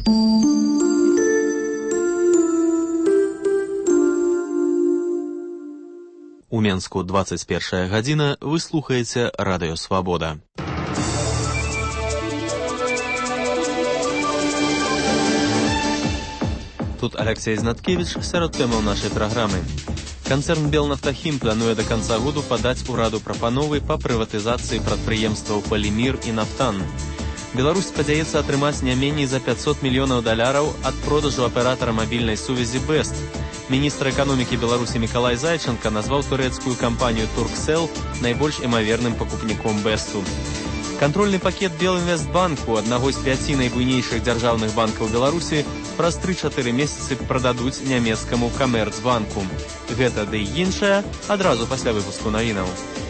У Менску 21 гадзіна, вы слухаеце Радыё Свабода. Тут Алексей Знаткевич сярод тэмаў нашай праграмы. Канцэрн «Белнафтахім» плануе до конца году падаць у Раду прапановы па прыватызацыі прадпрыемстваў «Палімір» і «Нафтан». Беларусь спадзяецца атрымаць не меней за $500 мільёнаў ад продажу аператара мабільнай сувязі «Бест». Міністр эканомікі Беларусі Мікалай Зайченка назваў турэцкую кампанію «Турксел» найбольш імаверным пакупніком «Бесту». Кантрольны пакет Белінвестбанку, аднаго з 5 найбуйнейшых дзяржаўных банкаў Беларусі, праз 3-4 месяцы прададуць нямецкаму Камерцбанку. Гэта ды і іншае адразу пасля выпуску навінаў.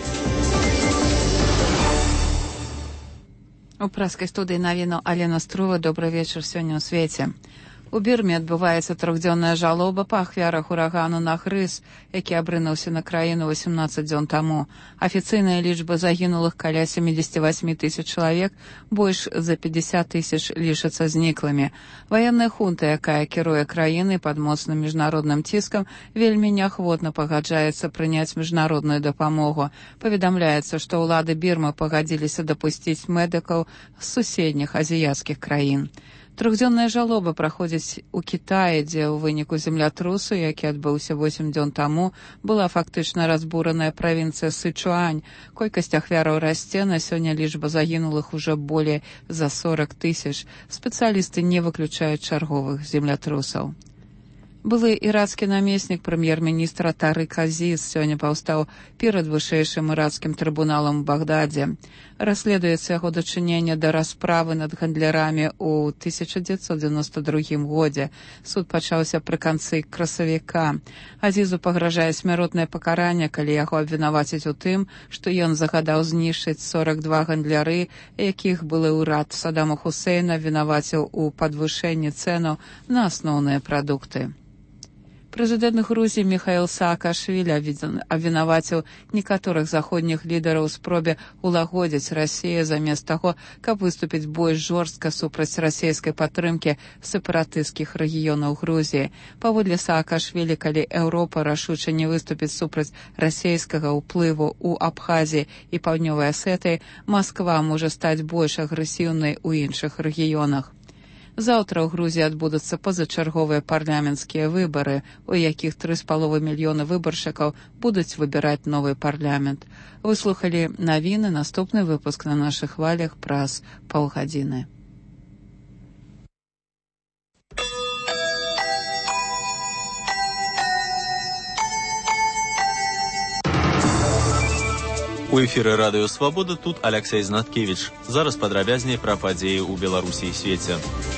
У праскай студыі навінаў Алена Струва. Добрый вечар сёння ў свеце. У Бірме адбываецца 3-дзённая жалоба па ахвярах урагану Нахрыс, які абрынуўся на краіну 18 дзён таму. Афіцыйная лічба загінулых каля 78 тысяч чалавек, больш за 50 тысяч лічацца зніклымі. Ваенная хунта, якая кіруе краінай пад моцным міжнародным ціскам, вельмі неахвотна пагаджаецца прыняць міжнародную дапамогу. Паведамляецца, што ўлады Бірмы пагадзіліся дапусціць медыкаў з суседніх азіяцкіх краін. 3-дзённая жалоба праходзіць у Кітаі, дзе ў выніку землятрусу, які адбыўся 8 дзён таму, была фактычна разбураная правінцыя Сычуань. Колькасць ахвяраў расце, на сёння лічба загінулых ужо болей за 40 тысяч. Спецыялісты не выключаюць чарговых землятрусаў. Былы ірацкі намеснік прэм'ер-міністра Тарык Азіз сёння паўстаў перад вышэйшым ірацкім трыбуналам у Багдадзе. Расследуецца яго дачыненне да расправы над гандлярамі ў 1992 годзе. Суд пачаўся пры канцы красавіка. Азізу пагражае смяротнае пакаранне, калі яго абвінавацяць у тым, што ён загадаў знішчыць 42 гандляры, якіх былы ўрад Саддама Хусейна вінаваціў у падвышэнні цэнаў на асноўныя прадукты. Прэзідэнт Грузіі Міхаіл Саакашвілі абвінаваціў некаторых заходніх лідараў у спробе улагодзіць Расію замест таго, каб выступіць больш жорстка супраць расійскай падтрымкі сепаратысцкіх рэгіёнаў Грузіі. Паводле Саакашвілі, калі Еўропа рашуча не выступіць супраць расійскага ўплыву ў Абхазіі і Паўднёвай Асетыі, Масква можа стаць больш агрэсіўнай у іншых рэгіёнах. Заўтра ў Грузіі адбудуцца пазачарговыя парламенцкія выбары, у якіх 3,5 мільёна выбаршчыкаў будуць выбіраць новы парламент. Вы слухалі навіны, наступны выпуск на нашых хвалях праз паўгадзіны. У эфіры Радыё Свабода, тут Алексей Знаткевич. Зараз падрабязней пра падзеі ў Беларусі і свеце.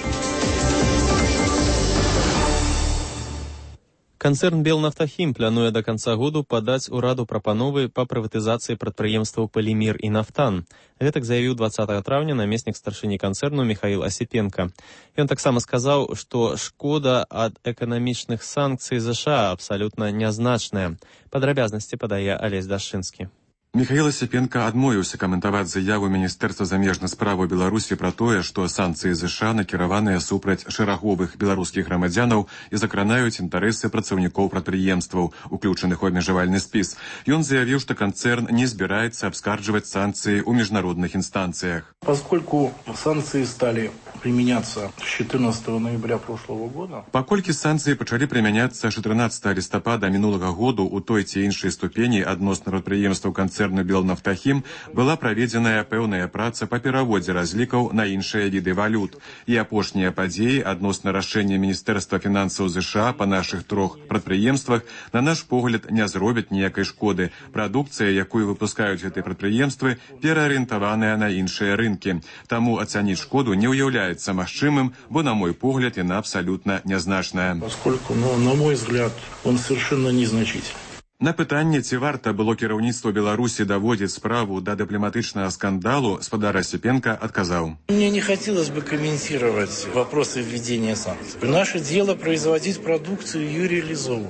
Канцэрн «Белнафтахім» плануе до конца году падаць у Раду прапановы па прыватызацыі прадпрыемстваў «Палімір» і «Нафтан». Гэтак заявіў 20 траўня намеснік старшыні канцэрну Міхаіл Асіпенка. Ён таксама сказаў, што шкода ад эканамічных санкцый США абсалютна нязначная. Падрабязнасці падае Алесь Дашчынскі. Михаил Осипенко адмовіўся каментаваць заяву Міністэрства замежных справаў Беларусі пра тое, што санкцыі ЗША накіраваныя супраць шэраговых беларускіх грамадзянаў і закранаюць інтарэсы працаўнікоў прадпрыемстваў, уключаных у абмежавальны спіс. Ён заявіў, што канцэрн не збіраецца абскарджваць санкцыі ў міжнародных інстанцыях. Поскольку санкции стали применяться с 14 ноября прошлого года. Паколькі санкцыі пачалі прымяняцца 14 лістапада мінулага году ў той ці іншай ступені адносна прадпрыемстваў канцэрну «Белнафтахім», была праведзеная пэўная праца па пераводзе разлікаў на іншыя віды валют. І апошнія падзеі адносна рашэння Міністэрства фінансаў ЗША па нашых 3 прадпрыемствах, на наш погляд, не зробяць ніякай шкоды. Прадукцыя, якую выпускаюць гэтыя прадпрыемствы, пераарыентаваная на іншыя рынкі. Таму ацаніць шкоду не ўяўляецца магчымым, бо, на мой погляд, яна абсалютна нязначная. Поскольку, на мой взгляд, он совершенно незначительный. На пытанне, ці варта было кіраўніцтву Беларусі даводзіць справу да дыпламатычнага скандалу, спадар Осипенко отказал. Мне не хотелось бы комментировать вопросы введения санкций. Наше дело производить продукцию и ее реализовывать.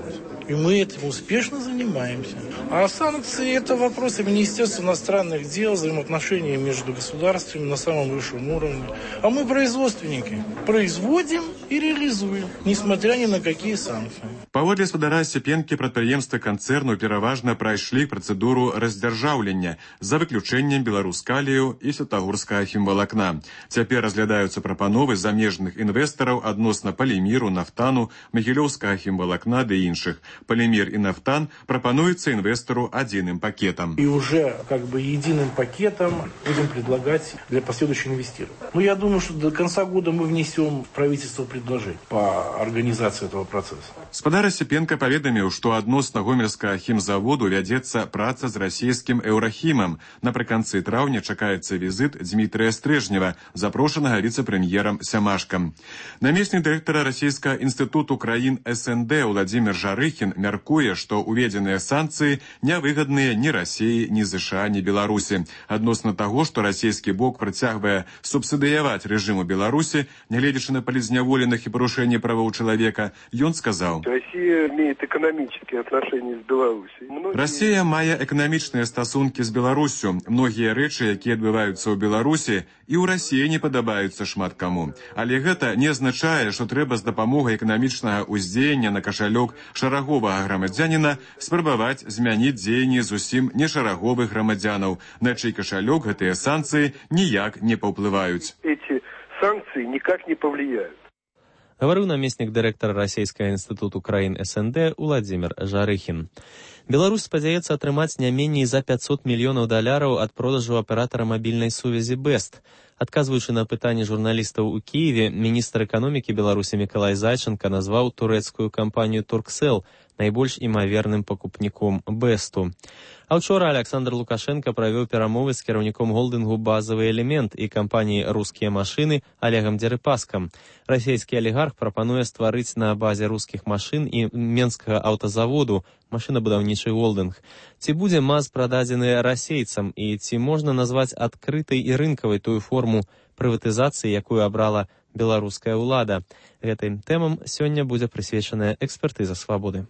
И мы этим успешно занимаемся. А санкции – это вопросы Министерства иностранных дел, взаимоотношения между государствами на самом высшем уровне. А мы производственники. Производим и реализуем, несмотря ни на какие санкции. Паводле спадара Сіпенкі прадпрыемствы канцэрну пераважна прайшлі працэдуру раздзяржаўлення за выключэннем беларускалію і святагорскага хімвалакна. Цяпер разглядаюцца прапановы замежных інвестараў адносна паліміру, нафтану, магілёўскага хімвалакна ды іншых. Полимер и нафтан пропонуется инвестору единым пакетом. И уже единым пакетом будем предлагать для последующего инвестирования. Я думаю, что до конца года мы внесем в правительство предложение по организации этого процесса. Спадар Асіпенка паведаміў, што адносна гомельскага хімзаводу вядзецца праца з расійскім еўрахімам. Напрыканцы траўня чакаецца візіт Дмітрия Стрежнева, запрошанага віцэ-прэм'ерам Сямашкам. Намеснік дырэктара Расійскага інстытуту краін СНД Владимир Жарыхін мяркуе, што уведзеныя санкцыі нявыгадныя ні Расіі, ні ЗША, ні Беларусі. Адносна таго, што расійскі бок працягвае субсідыяваць рэжыму Беларусі, нягледзячы на палізняволеных і парушэнне правоў чалавека, ён сказаў: Россия имеет экономические отношения с Беларусью. Россия мае эканамічныя стасункі з Беларусю. Многія рэчы, якія адбываюцца ў Беларусі, і ў Расіі не падабаюцца шмат каму. Але гэта не азначае, што трэба з дапамогай эканамічнага ўздзеяння на кашалёк шараговага грамадзяніна спрабаваць змяніць дзеянні зусім нешараговых грамадзянаў, на чый кашалёк гэтыя санкцыі ніяк не паўплываюць. Эти санкции никак не повлияют. Гаварыў намеснік дырэктара Расійскага інстытуту краін СНД Владимир Жарыхін. Беларусь спадзяецца атрымаць не меней за $500 мільёнаў ад продажу аператара мабільнай сувязі Бест. Адказваючы на пытанне журналістаў у Киеве, міністр эканомікі Беларусі Мікалай Зайченка назваў турэцкую кампанію Турксел найбольш імаверным пакупніком Бесту. А ўчора Александр Лукашенко правёў перамовы з кіраўніком холдынгу «Базовый элемент» і кампаніі «Рускія машыны» Олегам Дерипаскам. Расійскі алігарх прапануе стварыць на базе рускіх машын і менскага аўтазаводу машынабудаўнічы холдынг. Ці будзе МАЗ прададзены расейцам і ці можна назваць адкрытай і рынкавай тую форму прыватызацыі, якую абрала беларуская ўлада? Гэтым тэмам сёння будзе прысвечаная экспертыза «Свабоды».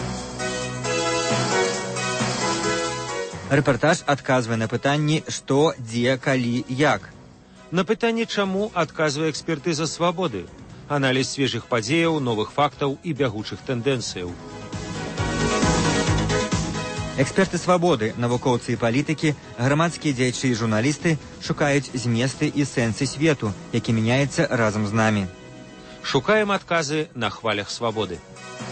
Рэпартаж адказвае на пытанні «Што, дзе, калі, як?». На пытанне «Чаму» адказвае экспертыза «Свабоды». Аналіз свежых падзеяў, новых фактаў і бягучых тэндэнцыяў. Эксперты «Свабоды», навукоўцы і палітыкі, грамадскія дзеячы і журналісты шукаюць зместы і сэнсы свету, які мяняецца разам з намі. Шукаем адказы на хвалях «Свабоды».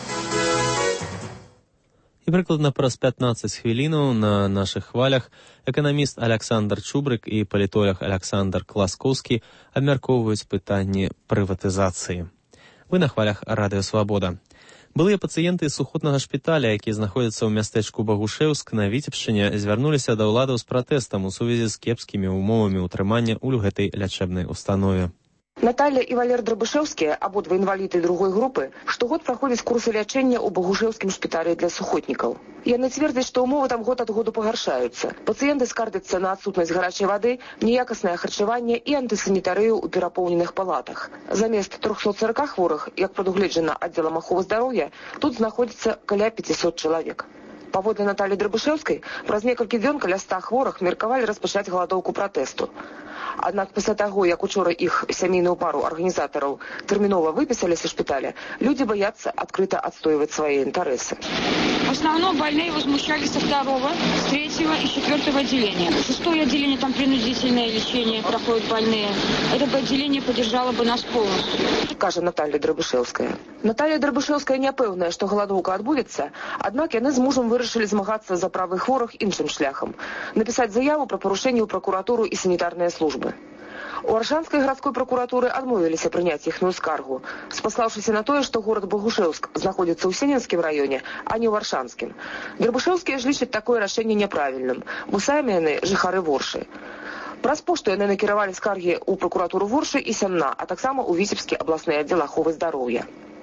І прыкладна праз 15 хвілінаў на нашых хвалях эканаміст Александр Чубрык і палітолог Александр Класкоўскі абмяркоўваюць пытанні прыватызацыі. Вы на хвалях радыё «Свабода». Былыя пацыенты сухотнага шпіталя, якія знаходзяцца ў мястэчку Багушэўск на Віцебшчыне, звярнуліся да ўладаў з пратэстам у сувязі з кепскімі ўмовамі ўтрымання ў гэтай лячэбнай установе. Наталья и Валер Драбышевские, ободва инвалиды другой группы, штогод проходят курсы лечения у Багушевскім шпитале для сухотников. Яны цвердзяць, што ўмовы там год ад году пагаршаюцца. Пацыенты скардзяцца на адсутнасць гарачай вады, неякаснае харчаванне і антысанітарыю ў перапоўненых палатах. Замест 340 хворых, як прадугледжана аддзелам аховы здароўя, тут знаходзіцца каля 500 чалавек. Паводле Натальи Драбышевскай, праз некалькі дзён каля 100 хворых меркавалі распачаць галадоўку пратэсту. Аднак пасля таго, як учора іх сямейную пару арганізатараў тэрмінова выпісалі са шпіталя, люди боятся открыто отстаивать свои интересы. В основном больные возмущались со 2-го, с 3-го и 4-го отделения. 6-е отделение, там принудительное лечение проходят больные. Это бы отделение поддержало бы нас полностью. Кажа Наталья Драбышевская. Наталья Драбышевская не пэўная, што галадоўка адбудзецца, аднак яны з мужам вырашылі змагацца за правы хворых іншым шляхам. Напісаць заяву пра парушэнне ў пракуратуру і санітарныя службы. У Аршанскай гарадской прокуратуры адмовіліся прыняць іхную скаргу, спаслаўшыся на тое, што горад Багушэўск знаходзіцца ў Сененскім раёне, а не ў Аршанскім. Драбышэўскія ж лічаць такое рашэнне няправільным, бо самі яны жыхары Воршы. Праз пошту яны накіравалі скаргі ў прокуратуру Воршы і Сямна, а таксама ў Віцебскі абласны аддзел аховы здароўя.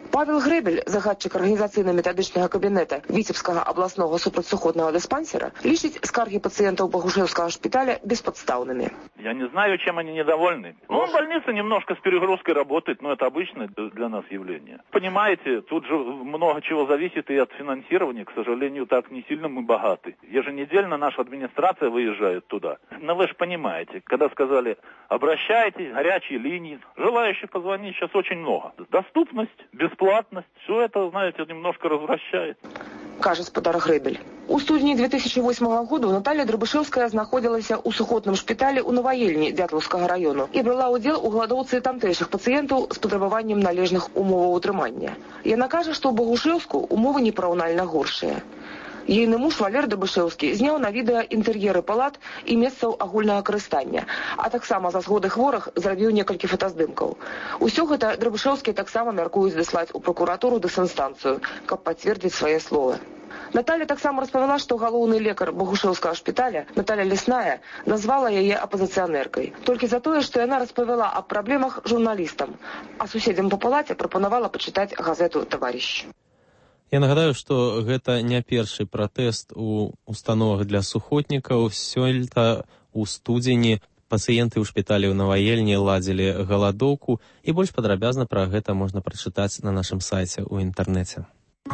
Павел Грэбель, загадчык арганізацыйна-метадычнага кабінета Віцебскага абласнога супрацьсуходнага дыспансера, лічыць скаргі пациентов Богушевского шпиталя бесподставными. Я не знаю, чем они недовольны. Больница немножко с перегрузкой работает, но это обычное для нас явление. Понимаете, тут же много чего зависит и от финансирования. К сожалению, так не сильно мы богаты. Еженедельно наша администрация выезжает туда. Но вы же понимаете, когда сказали, обращайтесь, горячие линии, желающих позвонить сейчас очень много. Доступность, бесплатность, все это, знаете, немножко развращает. Кажа спадар Грэбель. У студзені 2008 году Наталья Драбышевская знаходзілася ў сухотным шпіталі ў Новаельні Дятлаўскага району і брала ўдзел у гладоўцы тамтэйшых пацыентаў з патрабаваннем належных умоваў утрымання. Яна кажа, што ў Богушевску умовы непараўнальна горшыя. Ейны муж Валер Драбышевскі зняў на відэа інтэр'еры палат і месцаў агульнага карыстання, а таксама за згоды хворых зрабіў некалькі фотаздымкаў. Усё гэта Драбышевскія таксама мяркуюць даслаць у пракуратуру дысінстанцыю, каб пацвердзіць свае словы. Наталья таксама распавяла, што галоўны лекар Богушевскага шпіталя Наталья Лесная назвала яе апазіцыянеркай. Толькі за тое, што яна распавяла аб праблемах журналістам, а суседзям па палаце прапанавала пачытаць газету «Таварыш». Я нагадаю, што гэта не першы пратэст у установах для сухотнікаў. Сёлета у студзені пацыенты ў шпіталі ў Новаельні ладзілі галадоўку, і больш падрабязна пра гэта можна прачытаць на нашым сайце ў інтэрнэце.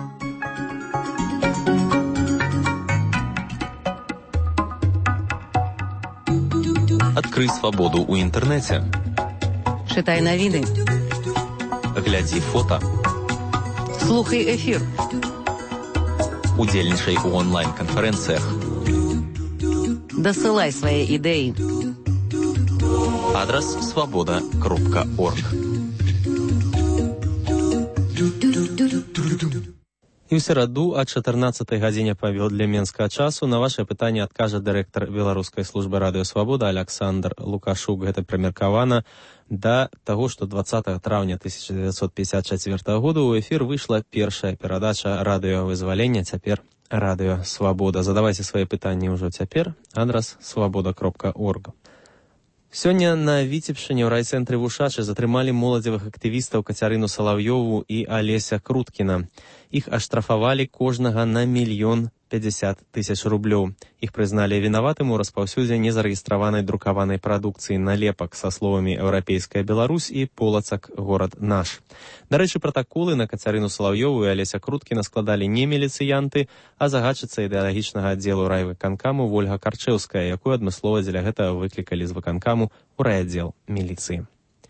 Адкрый свабоду ў інтэрнэце. Чытай навіны. Глядзі фота. Слухай эфір. Удзельнічай у онлайн-канферэнцыях. Дасылай свае ідэі. Адрас свабода.орг. І ў сераду ад 14 гадзіне паводле менскага часу на вашае пытанне адкажа дырэктар беларускай службы радыё Свабода Аляксандр Лукашук. Гэта прымеркавана да таго, што 20 траўня 1954 году ў эфір выйшла першая перадача радыёвызвалення, цяпер радыё Свабода. Задавайце свае пытанні ўжо цяпер. Адрас свабода.орг. Сёння на Віцебшчыне ў райцэнтры Вушачы затрымалі моладзевых актывістаў Кацярыну Салаўёву і Алеся Круткіна. Іх аштрафавалі кожнага на 1 050 000 рублёў. Іх прызналі вінаватым у распаўсюдзе незарэгістраванай друкаванай прадукцыі налепак са словамі «Еўрапейская Беларусь» і «Полацак горад наш». Дарэчы, пратаколы на Кацярыну Салаўёву і Алеся Круткіна складалі не міліцыянты, а загадчыца ідэалагічнага аддзелу райвыканкаму Вольга Карчэўская, якую адмыслова дзеля гэтага выклікалі з выканкаму ў райаддзел міліцыі.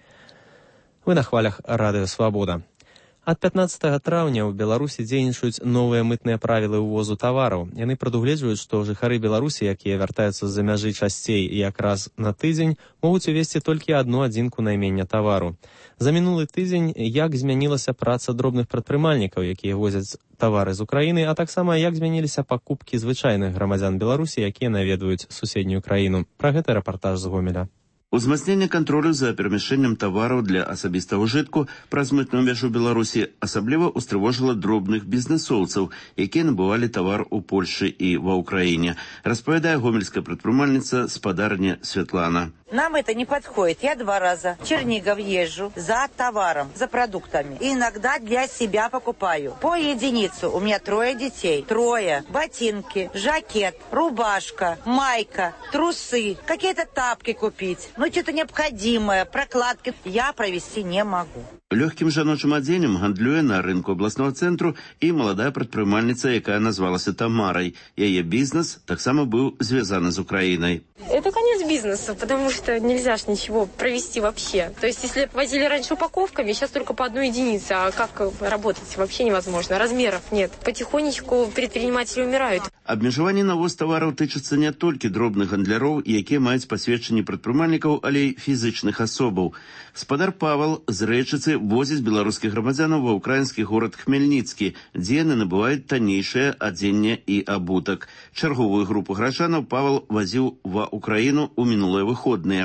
Вы на хвалях радыё Свабода. Ад 15 траўня ў Беларусі дзейнічаюць новыя мытныя правілы ўвозу тавараў. Яны прадугледжваюць, што жыхары Беларусі, якія вяртаюцца з-за мяжы часцей і якраз на тыдзень, могуць увесці толькі адну адзінку наймення тавару. За мінулы тыдзень як змянілася праца дробных прадпрымальнікаў, якія возяць тавары з Украіны, а таксама як змяніліся пакупкі звычайных грамадзян Беларусі, якія наведваюць суседнюю краіну. Пра гэта рэпартаж з Гомеля. Узмацненне кантролю за перамяшчэннем тавараў для асабістага ўжытку праз мытную мяжу Беларусі асабліва устрывожыла дробных бізнэсоўцаў, якія набывалі тавар у Польшы і ва Ўкраіне, распавядае гомельская прадпрымальніца спадарня Святлана. Нам это не подходит. Я 2 раза в Чернигов езжу за товаром, за продуктами. И иногда для себя покупаю. По единицу. У меня 3 детей. 3. Ботинки, жакет, рубашка, майка, трусы. Какие-то тапки купить. Ну, что-то необходимое, прокладки. Я провести не могу. Лёгкім жаночым адзеннем гандлюе на рынку абласнога цэнтру і маладая прадпрымальніца, якая назвалася Тамарай. Яе бізнес таксама быў звязаны з Украінай. Это конец бизнеса, потому что нельзя ж ничего провести вообще. То есть, если возили раньше упаковками, сейчас только по 1 единице. А как работать вообще невозможно. Размеров нет. Потихонечку предприниматели умирают. Абмежаванне на ввоз тавараў тычыцца не толькі дробных гандляроў, якія маюць пасведчанні прадпрымальнікаў, але і фізычных асобаў. Спадар Павел з Рэчыцы возіць беларускіх грамадзянаў ва ўкраінскі горад Хмельніцкі, дзе яны набываюць таннейшае адзенне і абутак. Чарговую групу гражданаў Павел вазіў ва Украіну ў мінулыя выходныя.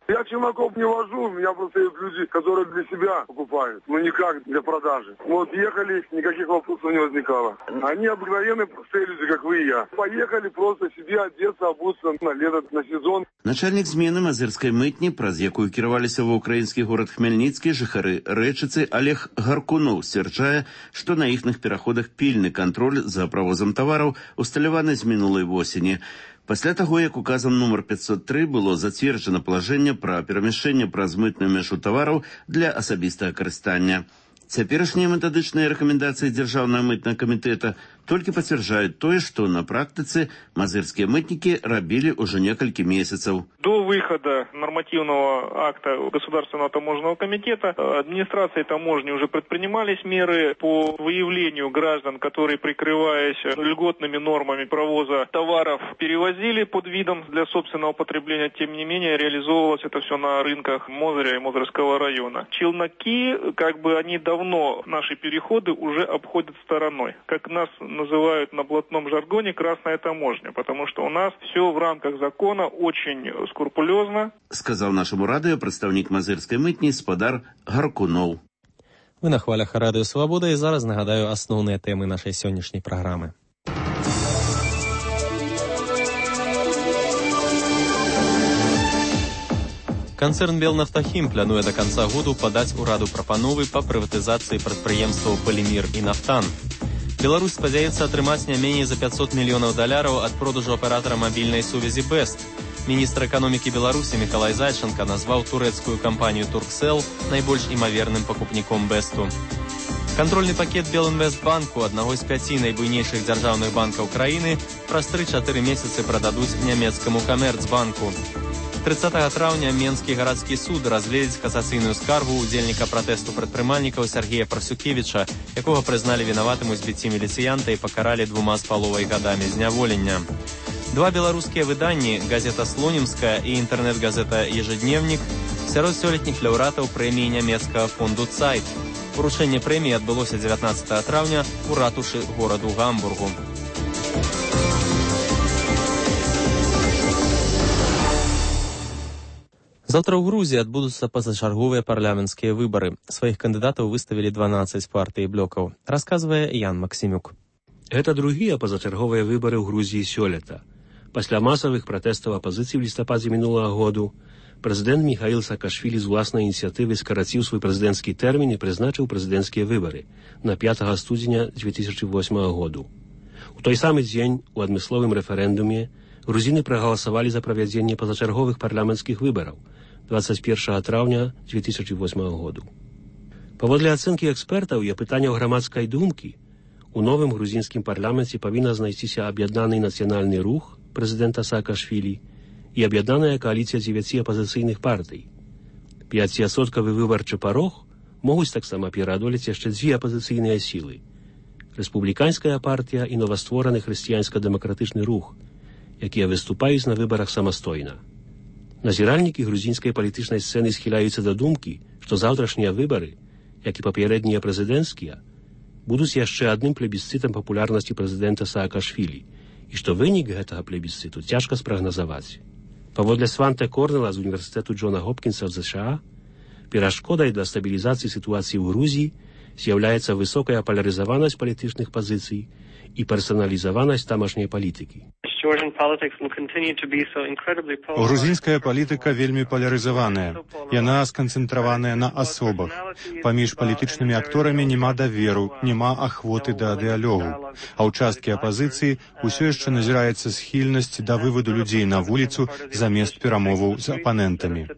Я челноков не вожу, у меня просто есть люди, которые для себя покупают, но никак для продажи. Вот ехали, никаких вопросов не возникало. Они обыкновенные простые люди, как вы и я. Поехали просто себе одеться, обуться на лето, на сезон. Начальник змены Мазырской мытни, праз якую кіраваліся ва ўкраінскі горад Хмельніцкі, жыхары Рэчыцы, Олег Гаркунов сцвярджае, што на іхных пераходах пільны кантроль за правозам тавараў усталяваны з минулай восені. Пасля таго, як указам нумар 503 было зацверджана палажэнне пра перамяшчэнне праз мытную мяжу тавараў для асабістага карыстання. Цяперашнія метадычныя рэкамендацыі Дзяржаўнага мытнага камітэта толькі пацвярджаюць тое, што на практыцы мазырскія мытнікі рабілі ўжо некалькі месяцаў. До выхода нормативного акта Государственного таможенного комитета администрацией таможни уже предпринимались меры по выявлению граждан, которые, прикрываясь льготными нормами провоза товаров, перевозили под видом для собственного потребления. Тем не менее, реализовывалось это все на рынках Мозыря и Мозырского района. Челноки, они давно наши переходы уже обходят стороной. Как нас называют на блатном жаргоне «красная таможня», потому что у нас все в рамках закона очень скрупулезно. Сказав нашому радіо представник Мазирської митні спадар Гаркунов. Ви на хвалях Радіо Свобода, і зараз нагадаю основні теми нашої сьогоднішньої програми. Канцэрн «Белнафтахім» плануе до конца году падаць у Раду прапановы па прыватызацыі прадпрыемстваў «Полимир» і «Нафтан». Беларусь спадзяецца атрымаць не меней за $500 мільёнаў ад продажу аператара мабільнай сувязі «Бест». Міністр эканомікі Беларусі Мікалай Зайченка назваў турэцкую кампанію «Турксел» найбольш імаверным пакупніком «Бесту». Кантрольны пакет Белінвестбанку, аднаго з 5 найбуйнейшых дзяржаўных банкаў краіны, праз 3-4 месяцы прададуць нямецкаму Камерцбанку. 30 траўня Менскі гарадскі суд разгледзіць касацыйную скаргу удзельніка пратэсту прадпрымальнікаў Сергея Парсюкевіча, якога прызналі вінаватым у збіцці міліцыянта і пакаралі 2,5 гадамі зняволення. Два беларускія выданні, газета «Слонімская» і інтэрнэт-газета «Ежедневнік», сярод сёлетніх лаўрэатаў прэміі нямецкага фонду «Цайт». Уручэнне прэміі адбылося 19 траўня у ратушы гораду Гамбургу. Завтра ў Грузіі адбудуцца пазачарговыя парламенцкія выбары. Сваіх кандыдатаў выставілі 12 партый блокаў. Расказвае Ян Максімюк. Гэта другія пазачарговыя выбары ў Грузіі сёлета. Пасля масавых пратэстаў апазіцыі ў лістападзе мінулага году прэзідэнт Міхаіл Саакашвілі з уласнай ініцыятывы скараціў свой прэзідэнцкі тэрмін і прызначыў прэзідэнцкія выбары на 5 студзеня 2008 году. У той самы дзень у адмысловым рэферэндуме грузіны прагаласавалі за правядзенне пазачарговых парламенцкіх выбараў 21 траўня 2008 году. Паводле ацэнкі экспертаў і апытанняў грамадскай думкі, у новым грузінскім парламенце павінна знайсціся аб'яднаны нацыянальны рух прэзідэнта Саакашвілі і аб'яднаная кааліцыя 9 апазіцыйных партый. 5% выбарчы парог могуць таксама пераадолець яшчэ 2 апазіцыйныя сілы. Рэспубліканская партія і новаствораны хрысціянска-дэмакратычны рух, якія выступаюць на выбарах самастойна. Назіральнікі грузінскай палітычнай сцэны схіляюцца да думкі, што заўтрашнія выбары, як і папярэднія прэзідэнцкія, будуць яшчэ адным плебісцытам папулярнасці прэзідэнта Саакашвілі, і што вынік гэтага плебісцыту цяжка спрагназаваць. Паводле Сванте Корнела з універсітэту Джона Хопкінса в США, перашкодай для стабілізацыі сітуацыі ў Грузіі з'яўляецца высокая палярызаванасць палітычных пазіцый і персаналізаванасць тамашняй палітыкі. Грузінская палітыка вельмі палярызаваная. Яна сканцэнтраваная на асобах. Паміж палітычнымі акторамі няма даверу, няма ахвоты да дыялогу. А ў часткі апазіцыі ўсё яшчэ назіраецца схільнасць да вываду людзей на вуліцу замест перамоваў з апанентамі.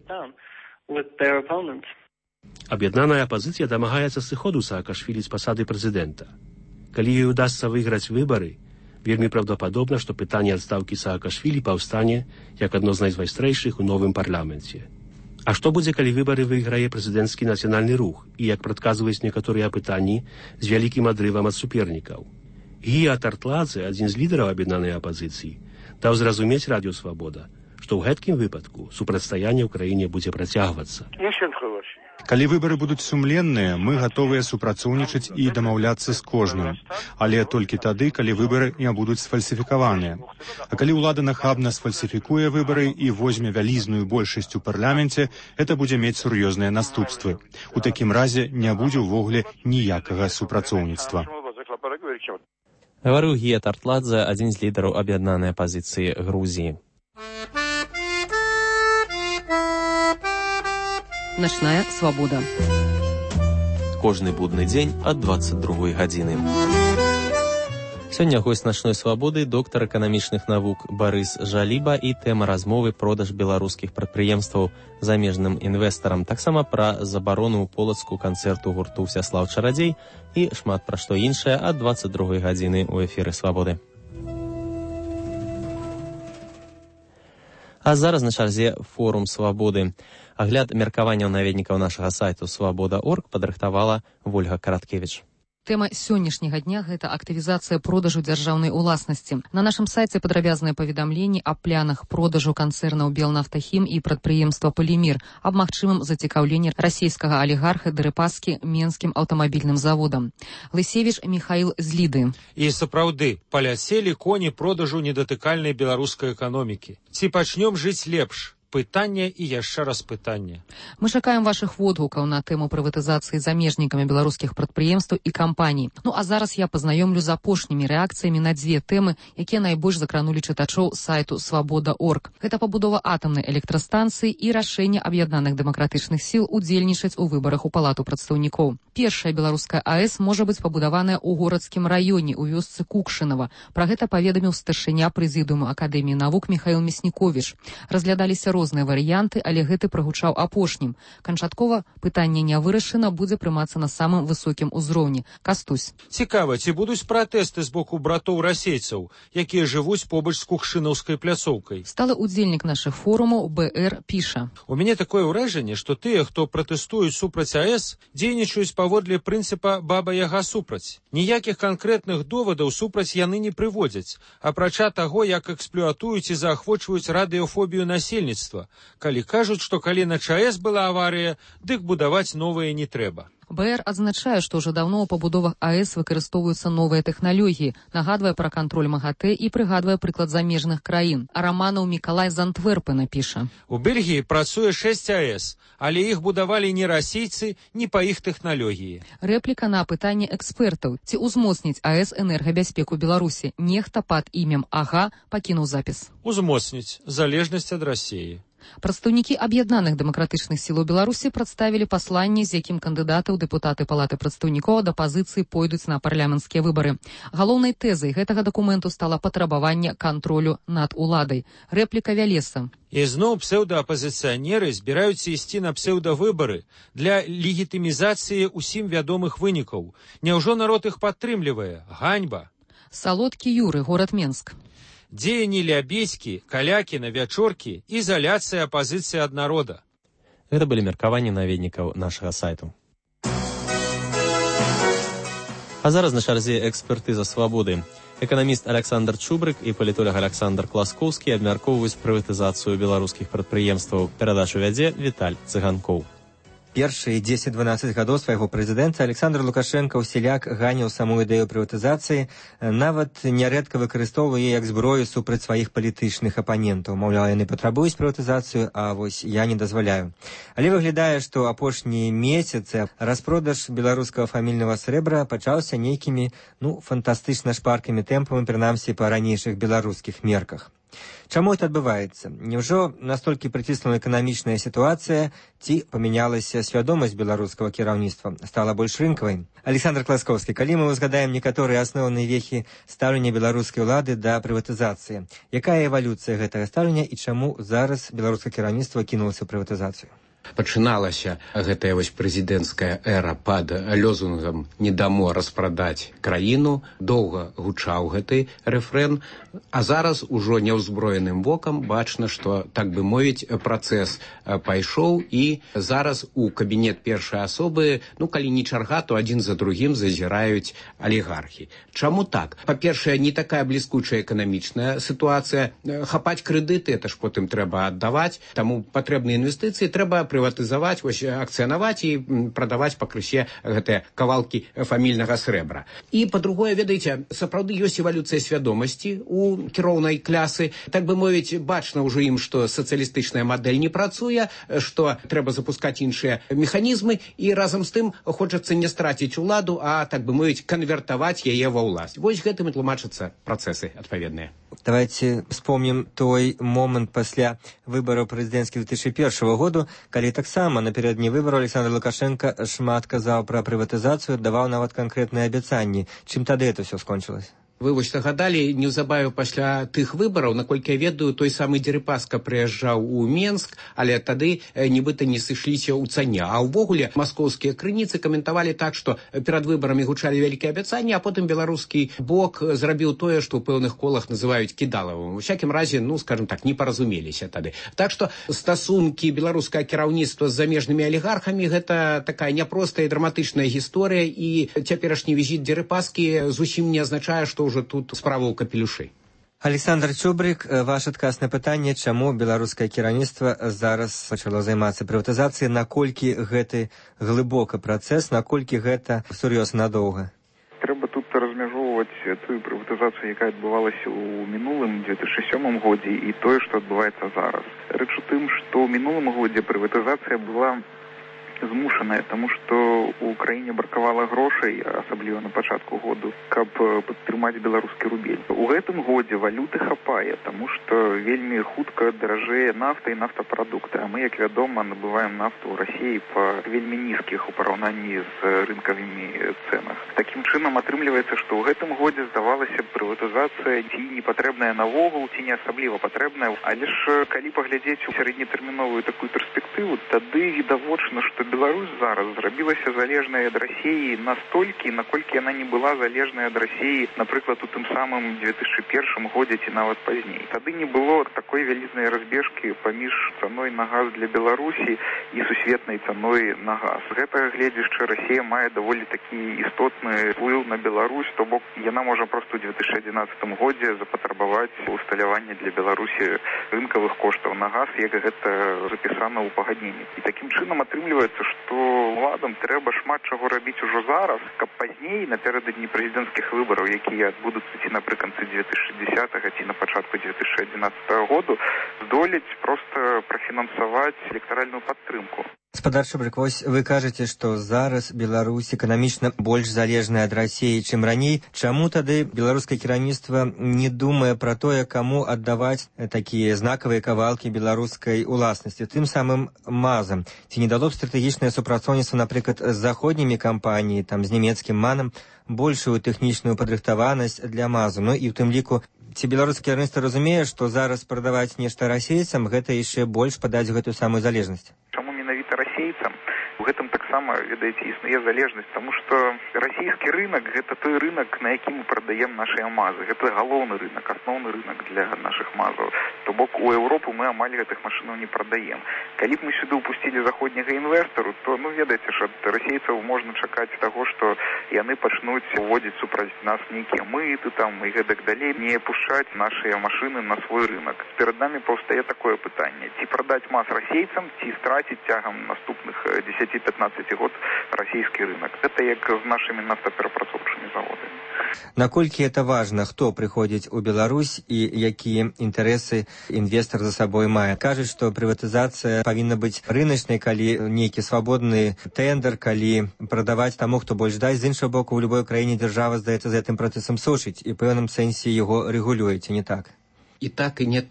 Аб'яднаная апазіцыя дамагаецца сыходу Саакашвілі з пасады прэзідэнта. Калі ёй удасца выйграць выбары, вельмі правдападобна, што пытанне адстаўкі Саакашвілі паўстане як адно з найвайстрэйшых у новым парламенце. А што будзе, калі выбары выйграе прэзідэнцкі нацыянальны рух і, як прадказваюць некаторыя апытанні, з вялікім адрывам ад супернікаў? Гія Тартладзе, адзін з лідараў аб'яднанай апазіцыі, даў зразумець Радіё Свабода, што ў гэткім выпадку супрацьстаянне ў краіне будзе працягвацца. Калі выбары будуць сумленныя, мы гатовыя супрацоўнічаць і дамаўляцца з кожным. Але толькі тады, калі выбары не будуць сфальсіфікаваныя. А калі ўлада нахабна сфальсіфікуе выбары і возьме вялізную большасць у парламенце, это будзе мець сур'ёзныя наступствы. У такім разе не будзе ўвогуле ніякага супрацоўніцтва. Гаварыў Гія Тартладзе, адзін з лідараў аб'яднанай апазіцыі Грузіі. Начная свабода. Кожны будны дзень ад 22 гадзіны. Сёння госць начной свабоды доктар эканамічных навук Барыс Жаліба і тэма размовы продаж беларускіх прадпрыемстваў замежным інвестарам, таксама пра забарону ў Полацку канцэрту гурту Всяслаў Чарадзей і шмат пра што іншае ад 22 гадзіны ў эфіры Свабоды. А зараз на чарзе форум Свабоды. Агляд меркаванняў наведнікаў нашага сайту «Свабода.орг» падрыхтавала Вольга Караткевіч. Тэма сённяшняга дня – гэта актывізацыя продажу дзяржаўнай уласнасці. На нашым сайце падрабязныя паведамленні аб планах продажу канцэрнаў «Белнафтахім» і прадпрыемства «Полімір», аб магчымым зацікаўленні расійскага алігарха Дэрыпаскі Менскім аўтамабільным заводам. Лысевіч Михаил з Ліды. І сапраўды, паляцелі коні продажу недатыкальнай беларускай эканомікі. Ці пачнём жыць лепш? Пытанне і яшчэ раз пытанне. Мы чакаем вашых водгукаў на тэму прыватызацыі замежнікамі беларускіх прадпрыемстваў і кампаній. Ну а зараз я пазнаёмлю з апошнімі рэакцыямі на дзве тэмы, якія найбольш закранулі чытачоў сайту «Свабода.орг». Гэта пабудова атамнай электрастанцыі і рашэнне аб'яднаных дэмакратычных сіл удзельнічаць у выбарах у Палату прадстаўнікоў. Першая беларуская АЭС можа быць пабудаваная ў горадскім раёне у вёсцы Кукшынава. Пра гэта паведаміў старшыня прэзідыума Акадэміі навук Михаил Мясніковіч. Разглядаліся розныя варыянты, але гэты прагучаў апошнім. Канчаткова пытанне не вырашана, будзе прымацца на самым высокім узроўні. Кастусь. Цікава, ці будуць пратэсты з боку братоў расейцаў, якія жывуць побач з Кукшынаўскай пляцоўкай? Сталы удзельнік нашых форумаў БР піша. У мяне такое ўражанне, што тыя, хто пратэстуюць супраць АЭС, дзейнічаюць паводле прынцыпа «баба-яга супраць». Ніякіх канкрэтных довадаў супраць яны не прыводзяць, апрача таго, як эксплуатуюць і заахвочваюць радыёфобію насельніцтва. Калі кажуць, што калі на ЧАЭС была аварыя, дык будаваць новае не трэба. БР адзначае, што ўжо даўно ў пабудовах АЭС выкарыстоўваюцца новыя тэхналогіі, нагадвае пра кантроль МАГАТЭ і прыгадвае прыклад замежных краін. А Раманаў Мікалай з Антверпена піша. У Бельгіі працуе 6 АЭС, але іх будавалі не расійцы, ні па іх тэхналогіі. Рэпліка на пытанне экспертаў. Ці ўзмоцніць АЭС энергабяспеку Беларусі? Нехта пад імем АГА пакінуў запіс. Узмоцніць. Залежнасць ад Расіі. Прадстаўнікі аб'яднаных дэмакратычных сілаў Беларусі прадставілі пасланне, з якім кандыдаты ў дэпутаты Палаты прадстаўнікоў ад апазіцыі пойдуць на парламенцкія выбары. Галоўнай тэзай гэтага дакументу стала патрабаванне кантролю над уладай. Рэпліка Вялеса. І зноў псеўдаапазіцыянеры збіраюцца ісці на псеўдавыбары для легітымізацыі ўсім вядомых вынікаў. Няўжо народ іх падтрымлівае? Ганьба. Салодкі Юры, горад Менск. Дзеянні лябедзькі, калякіна, вячоркі, ізаляцыя апазіцыі ад народа. Гэта былі меркаванні наведнікаў нашага сайту. А зараз на чарзе экспертыза свабоды. Эканаміст Александр Чубрык і палітолог Александр Класкоўскі абмяркоўваюць прыватызацыю беларускіх прадпрыемстваў. Перадачу вядзе Віталь Цыганкоў. Першыя 10-12 гадоў свайго прэзідэнта Александр Лукашенко ўсяляк ганіў саму ідэю прыватызацыі, нават нярэдка выкарыстоўваў яе як зброю супраць сваіх палітычных апанентаў. Маўляў, яны патрабуюць прыватызацыю, а вось я не дазваляю. Але выглядае, што апошнія месяцы распродаж беларускага фамільнага срэбра пачаўся нейкімі, фантастычна шпаркімі тэмпамі, прынамсі па ранейшых беларускіх мерках. Чаму это адбываецца? Няўжо настолькі прыціснула эканамічная сітуацыя, ці памянялася свядомасць беларускага кіраўніцтва, стала больш рынкавай? Александр Класкоўскі, калі мы узгадаем некаторыя асноўныя вехі стаўлення беларускай улады да прыватызацыі, якая эвалюцыя гэтага стаўлення і чаму зараз беларускае кіраўніцтва кінулася ў прыватызацыю? пачыналася гэтая вось прэзідэнцкая эра пад лёзунгам «Не дамо распрадаць краіну», доўга гучаў гэты рэфрэн, а зараз ужо няўзброеным вокам бачна, што, так бы мовіць, працэс пайшоў, і зараз у кабінет першай асобы, калі не чарга, то адзін за другім зазіраюць алігархі. Чаму так? Па-першае, не такая бліскучая эканамічная сітуацыя. Хапаць крэдыты, это ж потым трэба аддаваць, таму патрэбныя інвестыцыі трэба прыватызаваць, вось акцыянаваць і прадаваць пакрысе гэтыя кавалкі фамільнага срэбра. І, па-другое, ведаеце, сапраўды ёсць эвалюцыя свядомасці у кіроўнай клясы. Так бы мовіць, бачна ўжо ім, што сацыялістычная мадэль не працуе, што трэба запускаць іншыя механізмы, і разам з тым хочацца не страціць уладу, а, так бы мовіць, канвертаваць яе ва ўласць. Вось гэтым і тлумачацца працэсы адпаведныя. Давайте вспомним той момент пасля выбораў прэзідэнцкіх 2001 году, калі таксама напярэдадні выбораў Александр Лукашенко шмат казаў пра прыватызацыю, даваў нават канкрэтныя абяцанні. Чым тады это ўсё скончылось? Вы вось загадалі, неўзабаве пасля тых выбараў, наколькі я ведаю, той самы Дзерыпаска прыязджаў у Менск, але тады нібыта не сышліся ў цане. А ўвогуле маскоўскія крыніцы каментавалі так, што перад выбарамі гучалі вялікія абяцанні, а потым беларускі бок зрабіў тое, што ў пэўных колах называюць кідалавым. У всякім разе, скажем так, не паразумеліся тады. Так што стасункі беларускае кіраўніцтва з замежнымі алігархамі гэта такая няпростая і драматычная гісторыя, і цяперашні візіт Дзерыпаскі зусім не азначае, што ўжо тут справа ў капелюшы. Александр Чубрик, ваш адказ на пытанне, чаму беларускае кіраўніцтва зараз пачало займацца прыватызацыяй, наколькі гэты глыбокі працэс, наколькі гэта сур'ёзна надоўга? Трэба тут размяжоўваць тую прыватызацыю, якая адбывалася ў мінулым 2007 годзе, і тое, што адбываецца зараз. Рэч у тым, што ў мінулым годзе прыватызацыя была змушаная, таму што ў краіне бракавала грошай, асабліва на пачатку году, каб падтрымаць беларускі рубель. У гэтым годзе валюты хапае, таму што вельмі хутка даражэе нафта і нафтапрадукты, а мы, як вядома, набываем нафту ў Расіі па вельмі нізкіх у параўнанні з рынкавымі цэнах. Такім чынам атрымліваецца, што ў гэтым годзе здавалася прыватызацыя ці не патрэбная наогул, ці не асабліва патрэбная, але ж калі паглядзець у сярэднетэрміновую такую перспектыву, тады відавочна, што Беларусь зараз зрабілася залежнай ад Расіі настолькі, наколькі яна не была залежнай ад Расіі, напрыклад, у тым самым 2001 годзе ці нават пазней. Тады не было такой вялізнай разбежкі паміж цаной на газ для Беларусі і сусветнай цаной на газ. З гэтага гледзячы Расія мае даволі такі істотны ўплыў на Беларусь, то бок яна можа проста ў 2011 годзе запатрабаваць усталяванне для Беларусі рынкавых коштаў на газ, як гэта запісана ў пагадненні. І такім чынам атрымліваецца, што ўладам трэба шмат чаго рабіць ужо зараз, каб пазней, напярэдадні прэзідэнцкіх выбараў, якія адбудуцца ці напрыканцы 2010 ці на пачатку 2011 году, здолець проста прафінансаваць электаральную падтрымку. Гаспадар Чубрик, вось вы кажаце, што зараз Беларусь эканамічна больш залежная ад Расіі, чым раней. Чаму тады беларускае кіраўніцтва не думае пра тое, каму аддаваць такія знакавыя кавалкі беларускай уласнасці, тым самым МАЗам? Ці не дало б стратэгічнае супрацоўніцтва, напрыклад, з заходнімі кампаніяй, з нямецкім МАНам, большую тэхнічную падрыхтаванасць для МАЗу? І ў тым ліку, ці беларускае кіраўніцтва разумее, што зараз прадаваць нешта расейцам, гэта яшчэ больш падаць гэтую самую залежнасць? Чаму менавіта расейцам? У гэтым таксама, ведаеце, існуе залежнасць, таму што расійскі рынак – гэта той рынак, на які мы прадаем нашыя мазы. Гэта галоўны рынак, асноўны рынак для нашых мазаў. То бок у Еўропу мы амаль гэтых машынаў не прадаем. Калі б мы сюды ўпусцілі заходняга інвестару, то, ведаеце ж, ад расейцаў можна чакаць таго, што яны пачнуць уводзіць супраць нас нейкія мыты і гэтак далей, не пушчаць нашыя машыны на свой рынак. Перад намі паўстае такое пытанне. Ці прадаць маз расейцам, ці страціць цягам наступных 10-15 год расійскі рынок. Гэта як з нашымі нафтаперапрацоўчымі заводамі. Наколькі это важна, хто прыходзіць у Беларусь і якія інтарэсы інвестар за сабой мае? Кажуць, што прыватызацыя павінна быць рыначнай, калі нейкі свабодны тэндер, калі прадаваць таму, хто больш дасць. З іншага боку, у любой краіне дзяржава, здаецца, з гэтым працэсам сочыць і пэўным сэнсе яго рэгулюе, ці не так? І так, і не так.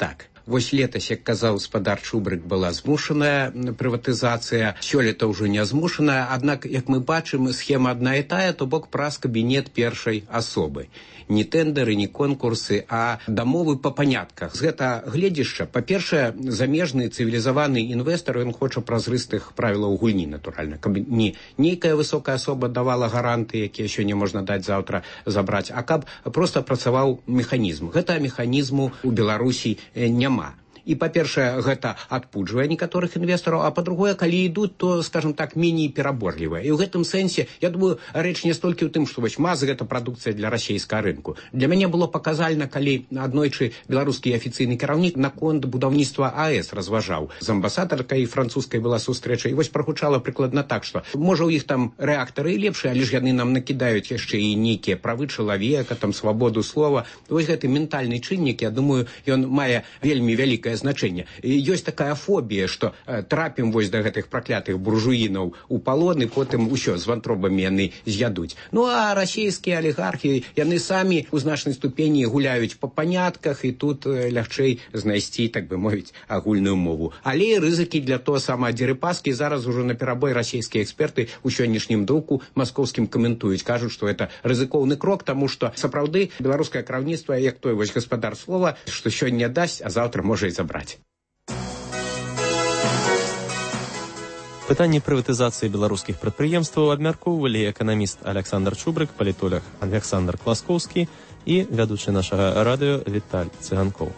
Вось летась, як казаў спадар Чубрык, была змушаная прыватызацыя, сёлета ўжо не змушаная, аднак, як мы бачым, схема адна і тая, то бок праз кабінет першай асобы. Не тэндеры, не конкурсы, а дамовы па панятках. З гэта гледзішча, па-першае, замежны цывілізаваны інвестар, ён хоча празрыстых правілаў гульні, натуральна, каб не нейкая высокая асоба давала гаранты, якія сёння можна даць, заўтра забраць, а каб проста працаваў механізм. Гэта механізму у Беларусі няма. І, па-першае, гэта адпуджвае некаторых інвестараў, а па-другое, калі ідуць, то, скажем так, меней пераборлівыя. І ў гэтым сэнсе, я думаю, рэч не столькі ў тым, што вось МАЗ – гэта прадукцыя для расійскага рынку. Для мяне было паказальна, калі аднойчы беларускі афіцыйны кіраўнік наконт будаўніцтва АЭС разважаў. З амбасадаркай французскай была сустрэча, і вось прагучала прыкладна так, што можа ў іх там рэактары і лепшыя, але ж яны нам накідаюць яшчэ і нейкія правы чалавека, там свабоду слова. Вось гэты ментальны чыннік, я думаю, ён мае вельмі вялікае значэнне. Ёсць такая фобія, што трапім вось да гэтых праклятых буржуінаў у палон, і потым усё, з вантробамі яны з'ядуць. Ну, а расійскія алігархі, яны самі ў значнай ступені гуляюць па панятках, і тут лягчэй знайсці, так бы мовіць, агульную мову. Але рызыкі для того сама Дерипаски зараз ужо на перабой расійскія эксперты ў сённяшнім друку маскоўскім каментуюць, кажуць, што это рызыкоўны крок, таму што сапраўды беларускае кіраўніцтва, як той вось гаспадар слова, што сёння дасць, а заўтра можа і забраць. Пытанні прыватызацыі беларускіх прадпрыемстваў абмяркоўвалі эканаміст Александр Чубрык, палітолог Александр Класкоўскі і вядучы нашага радыё Віталь Цыганкоў.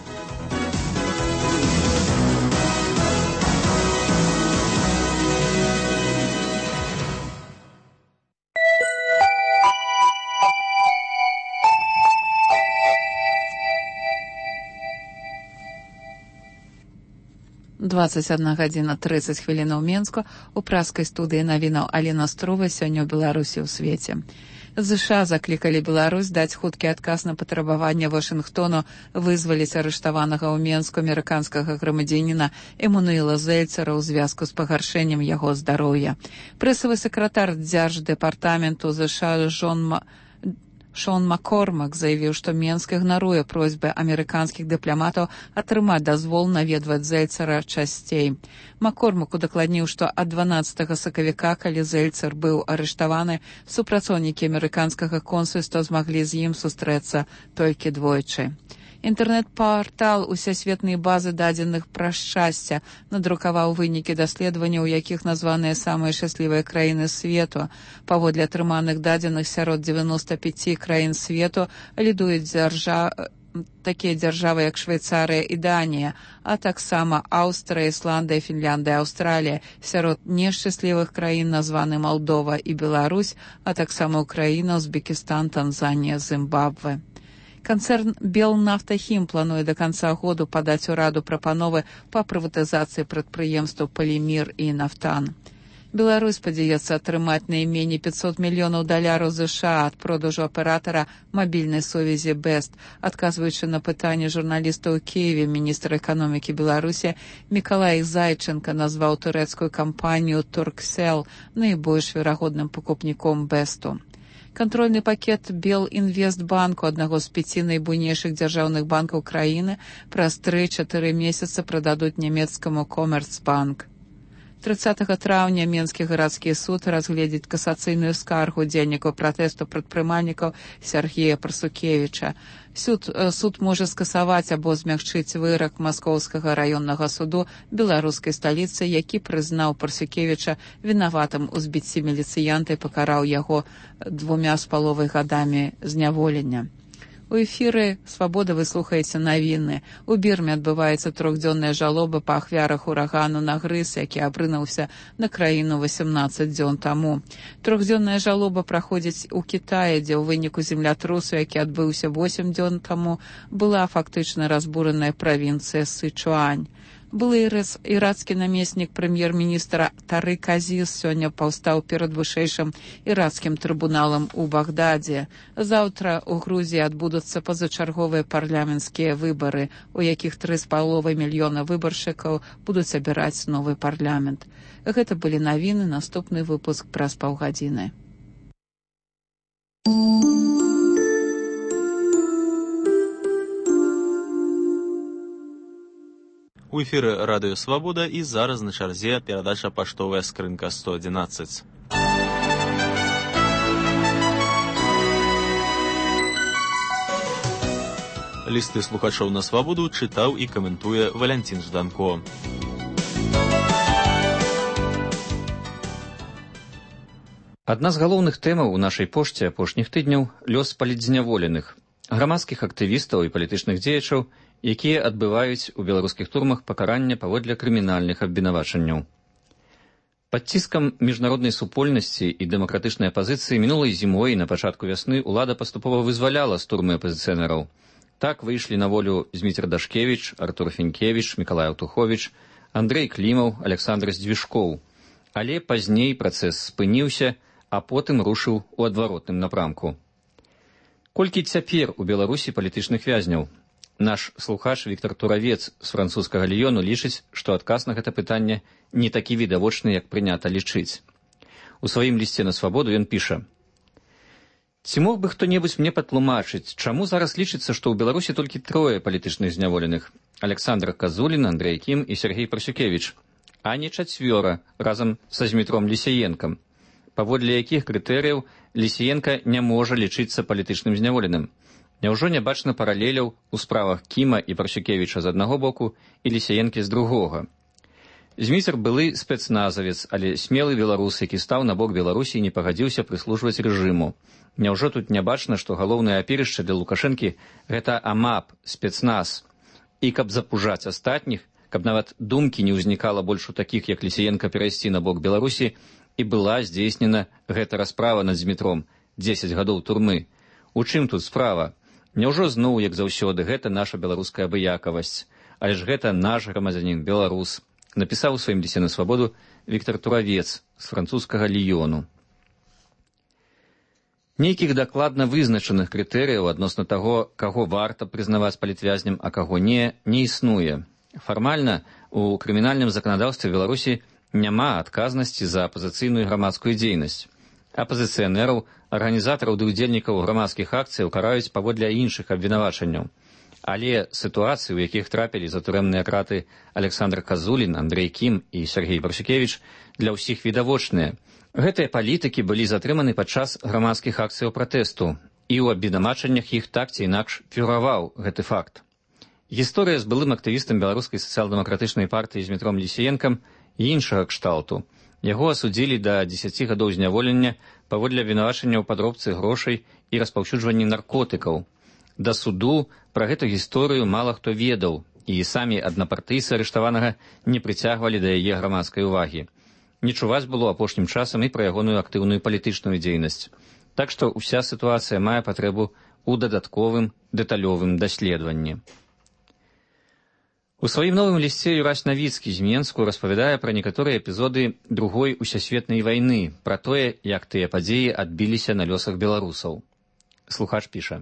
«21 гадзіна 30 хвілінаў Менску». У праскай студыі навінаў Алена Струва. Сёння ў Беларусі ў свеце. ЗША заклікалі Беларусь даць хуткі адказ на патрабаванне Вашынгтону вызваліць арыштаванага ў Менску амерыканскага грамадзяніна Эмануэла Зельцера ў звязку з пагаршэннем яго здароўя. Прэсавы сакратар дзярждэпартаменту ЗША Шон Маккормак заявіў, што Менск ігнаруе просьбы амерыканскіх дыпламатаў атрымаць дазвол наведваць Зельцера часцей. Маккормак удакладніў, што ад 12 сакавіка, калі Зельцер быў арыштаваны, супрацоўнікі амерыканскага консульства змаглі з ім сустрэцца толькі двойчы. Інтэрнэт-партал «Усесветнай базы дадзеных пра шчасце» надрукаваў вынікі даследавання, у якіх названыя самыя шчаслівыя краіны свету. Паводле атрыманых дадзеных, сярод 95 краін свету лідуюць такія дзяржавы, як Швейцарыя і Данія, а таксама Аўстрыя, Ісландыя, Фінляндыя, Аўстралія. Сярод нешчаслівых краін названы Малдова і Беларусь, а таксама Украіна, Узбекістан, Танзанія, Зімбабве. Канцэрн «Белнафтахім» плануе да канца году падаць ураду прапановы па прыватызацыі прадпрыемстваў «Полімір» і «Нафтан». Беларусь спадзяецца атрымаць найменей $500 мільёнаў ЗША ад продажу аператара мабільнай сувязі «Бест». Адказваючы на пытанне журналістаў у Киеве, міністр эканомікі Беларусі Мікалай Зайченка назваў турэцкую кампанію «Турксел» найбольш верагодным пакупніком «Бесту». Кантрольны пакет Белінвестбанку, аднаго з 5 найбуйнейшых дзяржаўных банкаў краіны, праз 3-4 месяцы прададуць нямецкаму Коммерцбанк. 30 траўня Менскі гарадскі суд разгледзіць касацыйную скаргу удзельнікаў пратэсту прадпрымальнікаў Сергея Парсукевіча. Суд можа скасаваць або змягчыць вырак Маскоўскага раённага суду беларускай сталіцы, які прызнаў Парсукевіча вінаватым у збіцці міліцыянта і пакараў яго 2,5 гадамі зняволення. У эфіры «Свабода» вы слухаеце навіны. У Бірме адбываецца 3-дзённая жалоба па ахвярах урагану Нагрыз, які абрынуўся на краіну 18 дзён таму. 3-дзённая жалоба праходзіць у Кітаі, дзе ў выніку землятрусу, які адбыўся 8 дзён таму, была фактычна разбураная правінцыя Сычуань. Былы ірацкі намеснік прэм'ер-міністра Тарык Азіз сёння паўстаў перад вышэйшым ірацкім трыбуналам у Багдадзе. Заўтра ў Грузіі адбудуцца пазачарговыя парламенцкія выбары, у якіх 3,5 мільёна выбаршчыкаў будуць абіраць новы парламент. Гэта былі навіны, наступны выпуск праз паўгадзіны. У эфіры радыё «Свабода» і зараз на чарзе перадача «Паштовая скрынка 111». Лісты слухачоў на «Свабоду» чытаў і каментуе Валянцін Жданко. Адна з галоўных тэмаў у нашай пошце апошніх тыдняў – лёс палітзняволеных, грамадскіх актывістаў і палітычных дзеячаў, якія адбываюць у беларускіх турмах пакарання паводле крымінальных абвінавачанняў. Пад ціскам міжнароднай супольнасці і дэмакратычнай апазіцыі мінулай зімой і на пачатку вясны ўлада паступова вызваляла з турмы апазіцыянераў. Так выйшлі на волю Зміцер Дашкевіч, Артур Фенкевіч, Мікалай Аўтуховіч, Андрэй Клімаў, Александр Здвіжкоў. Але пазней працэс спыніўся, а потым рушыў у адваротным напрамку. Колькі цяпер у Беларусі палітычных вязняў? Наш слухач Віктор Туравец з французскага Ліёну лічыць, што адказ на гэта пытанне не такі відавочны, як прынята лічыць. У сваім лісце на «Свабоду» ён піша: «Ці мог бы хто-небудзь мне патлумачыць, чаму зараз лічыцца, што ў Беларусі толькі 3 палітычных зняволеных – Александр Казулін, Андрэй Кім і Сергей Парсюкевіч, а не 4 разам са Змітром Лісіенкам, паводле якіх крытэрыяў Лісіенка не можа лічыцца палітычным зняволеным. Няўжо не бачна паралеляў у справах Кіма і Парсюкевіча з аднаго боку і Лісіенкі з другога? Зміцер былы спецназавец, але смелы беларус, які стаў на бок Беларусі і не пагадзіўся прыслужваць рэжыму. Няўжо тут не бачна, што галоўнае апірышча для Лукашэнкі – гэта АМАП, спецназ. І каб запужаць астатніх, каб нават думкі не ўзнікала больш у такіх, як Лісіенка, перайсці на бок Беларусі, і была здзейснена гэта расправа над Змітром, 10 гадоў турмы. У чым тут справа? Няўжо зноў, як заўсёды, гэта наша беларуская абыякавасць, але ж гэта наш грамадзянін беларус, напісаў у сваім лісце на «Свабоду» Віктор Туравец з французскага Ліёну. Нейкіх дакладна вызначаных крытэрыяў адносна таго, каго варта прызнаваць палітвязням, а каго не існуе. Фармальна у крымінальным заканадаўстве Беларусі няма адказнасці за апазіцыйную грамадскую дзейнасць. Апазіцыянераў, арганізатараў ды ўдзельнікаў грамадскіх акцыяў караюць паводле іншых абвінавачанняў. Але сітуацыі, у якіх трапілі за турэмныя краты Александр Казулін, Андрэй Кім і Сергей Парсюкевіч, для ўсіх відавочныя. Гэтыя палітыкі былі затрыманы падчас грамадскіх акцыяў пратэсту, і ў абвінавачаннях іх так ці інакш фігураваў гэты факт. Гісторыя з былым актывістам беларускай сацыял-дэмакратычнай партыі Змітром Лісіенкам іншага кшталту. Яго асудзілі да 10 гадоў зняволення паводле абвінавачання ў падробцы грошай і распаўсюджванні наркотыкаў. Да суду пра гэту гісторыю мала хто ведаў, і самі аднапартыйцы арыштаванага не прыцягвалі да яе грамадскай увагі. Не чуваць было апошнім часам і пра ягоную актыўную палітычную дзейнасць. Так што ўся сітуацыя мае патрэбу ў дадатковым дэталёвым даследаванні. У сваім новым лісце Юрась Навіцкі з Менску распавядае пра некаторыя эпізоды Другой усесветнай вайны, пра тое, як тыя падзеі адбіліся на лёсах беларусаў. Слухач піша: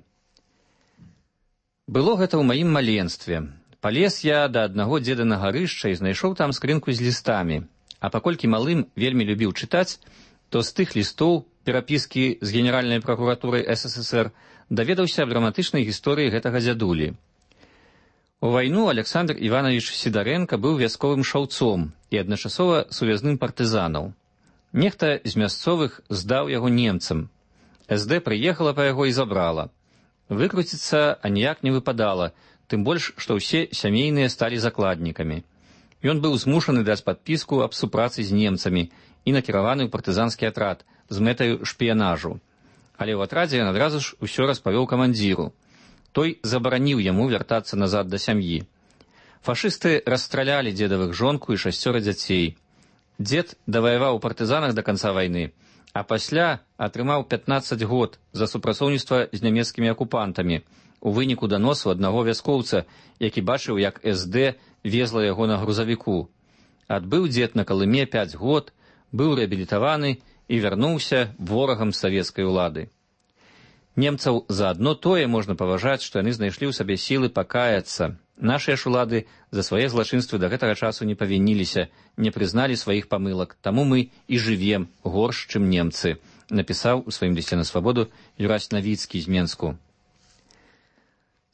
«Было гэта ў маім маленстве. Палез я да аднаго дзеда на гарышча і знайшоў там скрынку з лістамі. А паколькі малым вельмі любіў чытаць, то з тых лістоў перапіскі з Генеральнай пракуратурай СССР даведаўся аб драматычнай гісторыі гэтага дзядулі. У вайну Александр Іванович Сідарэнка быў вясковым шаўцом і адначасова сувязным партызанаў. Нехта з мясцовых здаў яго немцам. СД прыехала па яго і забрала. Выкруціцца аніяк не выпадала, тым больш, што ўсе сямейныя сталі закладнікамі. Ён быў змушаны даць падпіску аб супрацы з немцамі і накіраваны ў партызанскі атрад з мэтаю шпіянажу. Але ў атрадзе ён адразу ж усё распавёў камандзіру. Той забараніў яму вяртацца назад да сям'і. Фашысты расстралялі дзедавых жонку і 6 дзяцей. Дзед даваяваў у партызанах да канца вайны, а пасля атрымаў 15 год за супрацоўніцтва з нямецкімі акупантамі у выніку даносу аднаго вяскоўца, які бачыў, як СД везла яго на грузавіку. Адбыў дзед на Калыме 5 год, быў рэабілітаваны і вярнуўся ворагам савецкай улады. Немцаў за адно тое можна паважаць, што яны знайшлі ў сабе сілы пакаяцца. Нашыя ж улады за свае злачынствы да гэтага часу не павініліся, не прызналі сваіх памылак, таму мы і жывем горш, чым немцы, напісаў у сваім лісце на «Свабоду» Юрась Навіцкі з Менску.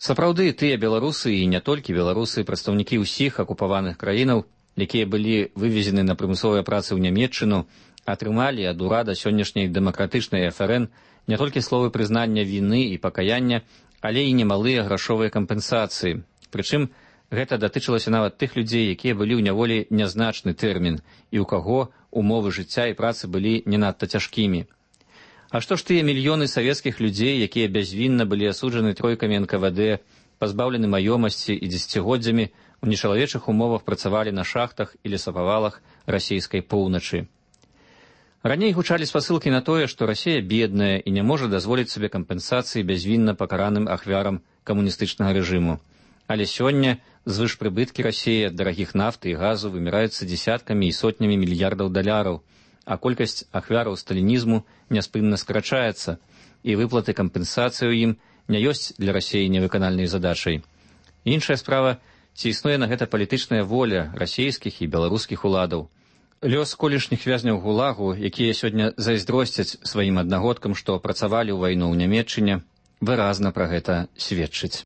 Сапраўды, тыя беларусы і не толькі беларусы, прадстаўнікі ўсіх акупаваных краінаў, якія былі вывезены на прымусовыя працы ў Нямецчыну, атрымалі ад урада сённяшняй дэмакратычнай ФРН не толькі словы прызнання віны і пакаяння, але і немалыя грашовыя кампенсацыі. Прычым, гэта датычылася нават тых людзей, якія былі ў няволі нязначны тэрмін і ў каго умовы жыцця і працы былі не надта цяжкімі. А што ж тыя мільёны савецкіх людзей, якія бязвінна былі асуджаны тройкамі НКВД, пазбаўлены маёмасці і дзесяцігоддзямі у нечалавечых умовах працавалі на шахтах і лесапавалах расійскай поўначы? Раней гучалі спасылкі на тое, што Расія бедная і не можа дазволіць сабе кампенсацыі бязвінна пакараным ахвярам камуністычнага рэжыму. Але сёння звышпрыбыткі Расіі ад дарагіх нафты і газу выміраюцца дзесяткамі і сотнямі мільярдаў даляраў, а колькасць ахвяраў сталінізму няспынна скарачаецца, і выплаты кампенсацыі ў ім не ёсць для Расіі невыканальнай задачай. Іншая справа, ці існуе на гэта палітычная воля расійскіх і беларускіх уладаў. Лёс колішніх вязняў гулагу, якія сёння зайздросцяць сваім аднагодкам, што працавалі ў вайну ў Нямецчыне, выразна пра гэта сведчыць.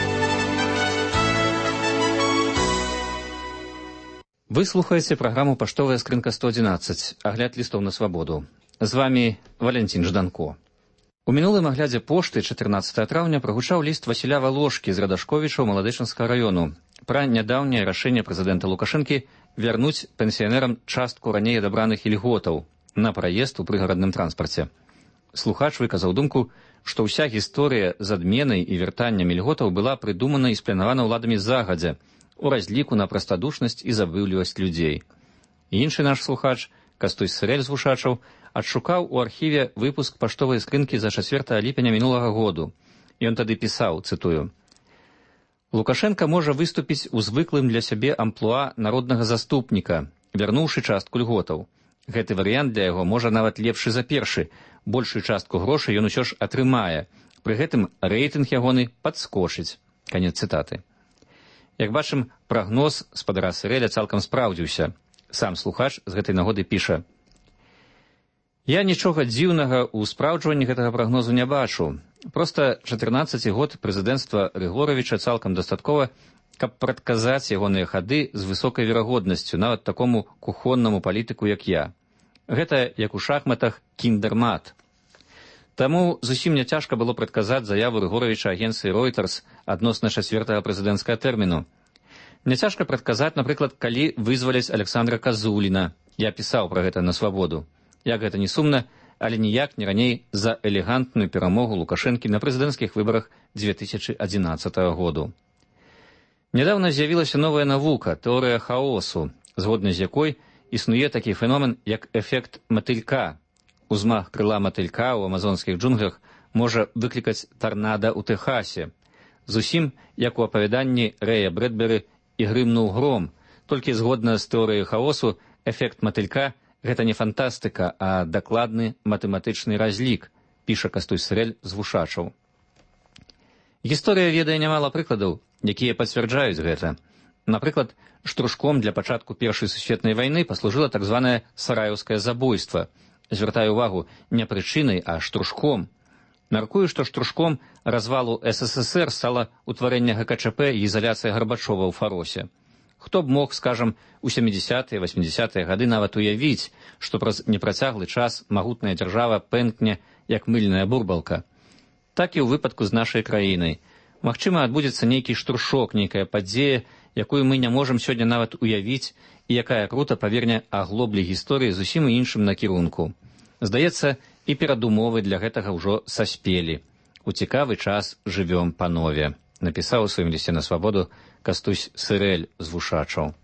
Вы слухаеце праграму «Паштовая скрынка 111», агляд лістоў на свабоду. З вамі Валянцін Жданко. У мінулым аглядзе пошты 14 траўня прагучаў ліст Васіля Валошкі з Радашковіча ў Маладычынскага раёну пра нядаўняе рашэнне прэзідэнта Лукашэнкі вярнуць пенсіянерам частку раней адабраных ільготаў на праезд у прыгарадным транспарце. Слухач выказаў думку, што ўся гісторыя з адменай і вяртаннем ільготаў была прыдумана і спланавана ўладамі загадзя, у разліку на прастадушнасць і забыўлівасць людзей. Іншы наш слухач, Кастусь Сырэль з Вушачаў, адшукаў у архіве выпуск паштовай скрынкі за 4 ліпеня мінулага году. Ён тады пісаў, цытую: «Лукашенка можа выступіць у звыклым для сябе амплуа народнага заступніка, вярнуўшы частку льготаў. Гэты варыянт для яго можа нават лепшы за першы. Большую частку грошай ён усё ж атрымае. Пры гэтым рэйтынг ягоны падскочыць». Канец цытаты. Як бачым, прагноз спадара Сырэля цалкам спраўдзіўся. Сам слухач з гэтай нагоды піша: «Я нічога дзіўнага ў спраўджванні гэтага прагнозу не бачу. Проста 14 год прэзідэнцтва Рыгоравіча цалкам дастаткова, каб прадказаць ягоныя хады з высокай верагоднасцю нават такому кухоннаму палітыку, як я. Гэта, як у шахматах, кіндэрмат. Таму зусім няцяжка было прадказаць заяву Рыгоравіча агенцыі Reuters адносна 4-го прэзідэнцкага тэрміну. Няцяжка прадказаць, напрыклад, калі вызваляць Александра Казуліна. Я пісаў пра гэта на свабоду. Як гэта не сумна, але ніяк не раней за элегантную перамогу Лукашэнкі на прэзідэнцкіх выбарах 2011 году. Нядаўна з'явілася новая навука, тэорыя хаосу, згодна з якой існуе такі феномен, як эфект матылька. Узмах крыла матылька ў амазонскіх джунглях можа выклікаць тарнада ў Тэхасе. Зусім, як у апавяданні Рэя Брэдберы «І грымнуў гром», толькі згодна з тэорыяй хаосу, эфект матылька – гэта не фантастыка, а дакладны матэматычны разлік, піша Кастусь Сырэль з Вушачаў. Гісторыя ведае нямала прыкладаў, якія пацвярджаюць гэта. Напрыклад, штуршком для пачатку Першай сусветнай вайны паслужыла так званае сараяўскае забойства. Звяртаю увагу, не прычынай, а штуршком. Мяркую, што штуршком развалу СССР стала ўтварэнне ГКЧП і ізаляцыя Гарбачова ў Фаросе. Хто б мог, скажам, у 70-е, 80-е гады нават уявіць, што праз непрацяглы час магутная дзяржава пэнкне, як мыльная бурбалка. Так і ў выпадку з нашай краінай. Магчыма, адбудзецца нейкі штуршок, нейкая падзея, якую мы не можам сёння нават уявіць, і якая крута паверне аглоблі гісторыі зусім іншым накірунку. Здаецца, і перадумовы для гэтага ўжо саспелі. У цікавы час жывём панове, напісаў у сваім лісце на свабоду Кастусь Сырэль з Вушачаў.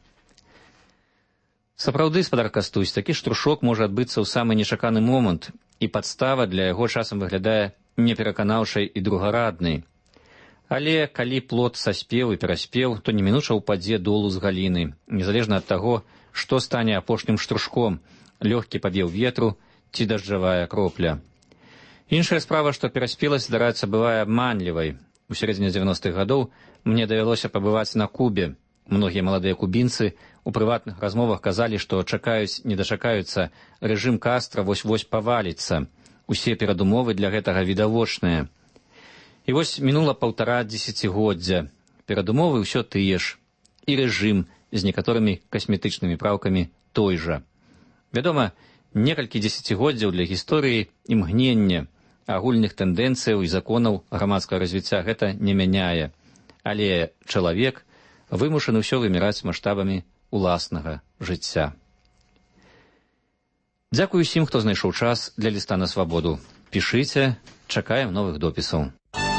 Сапраўды, спадар Кастусь, такі штуршок можа адбыцца ў самы нечаканы момант, і падстава для яго часам выглядае непераканаўчай і другараднай. Але калі плод саспеў і пераспеў, то немінуча ўпадзе долу з галіны, незалежна ад таго, што стане апошнім штуршком, лёгкі павеў ветру ці дажджавая кропля. Іншая справа, што пераспеласць здараецца бывае абманлівай. У сярэдзіне 90-х гадоў мне давялося пабываць на Кубе. Многія маладыя кубінцы у прыватных размовах казалі, што чакаюць, не дачакаюцца, рэжым Кастра вось-вось паваліцца. Усе перадумовы для гэтага відавочныя. І вось мінула 1,5 дзесяцігоддзя. Перадумовы ўсё тыя ж. І рэжым з некаторымі касметычнымі праўкамі той жа. Вядома, некалькі дзесяцігоддзяў для гісторыі імгнення, агульных тэндэнцыяў і законаў грамадскага развіцця гэта не мяняе. Але чалавек вымушаны ўсё выміраць маштабамі уласнага жыцця. Дзякую усім, хто знайшоў час для ліста на свабоду. Пішыце, чакаем новых допісаў.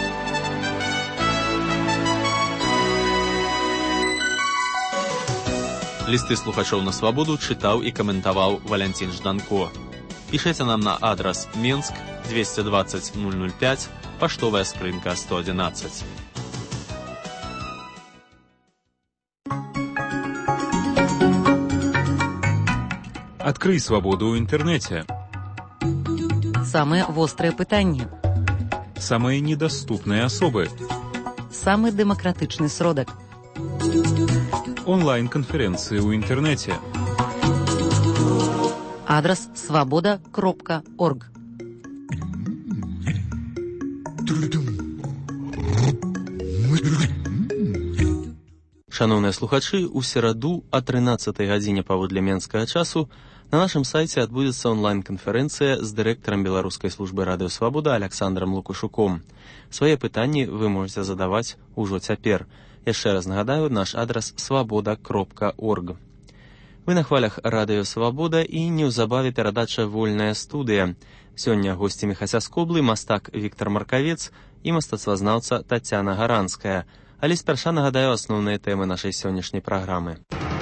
Лісты слухачоў на свабоду чытаў і каментаваў Валянцін Жданко. Пішыце нам на адрас Менск 220 005, паштовая скрынка 111. Адкрый свабоду ў інтэрнэце. Самыя вострыя пытанні. Самыя недаступныя асобы. Самы дэмакратычны сродак. Онлайн-канферэнцыі ў інтэрнэце. Адрас свабода.орг. Шановныя слухачы, у сераду о 13 гадзіне паводле менскага часу на нашым сайце адбудзецца онлайн-канферэнцыя з дырэктарам Беларускай службы радыё Свабода Аляксандрам Лукашуком. Свае пытанні вы можаце задаваць ужо цяпер. Яшчэ раз нагадаю, наш адрас свабода.орг. Вы на хвалях радыё Свабода і неўзабаве перадача «Вольная студыя». Сёння госцямі Хасяскоблы мастак Віктар Маркавец і мастацтвазнаўца Тацяна Гаранская. Але спярша нагадаю асноўныя тэмы нашай сённяшняй праграмы.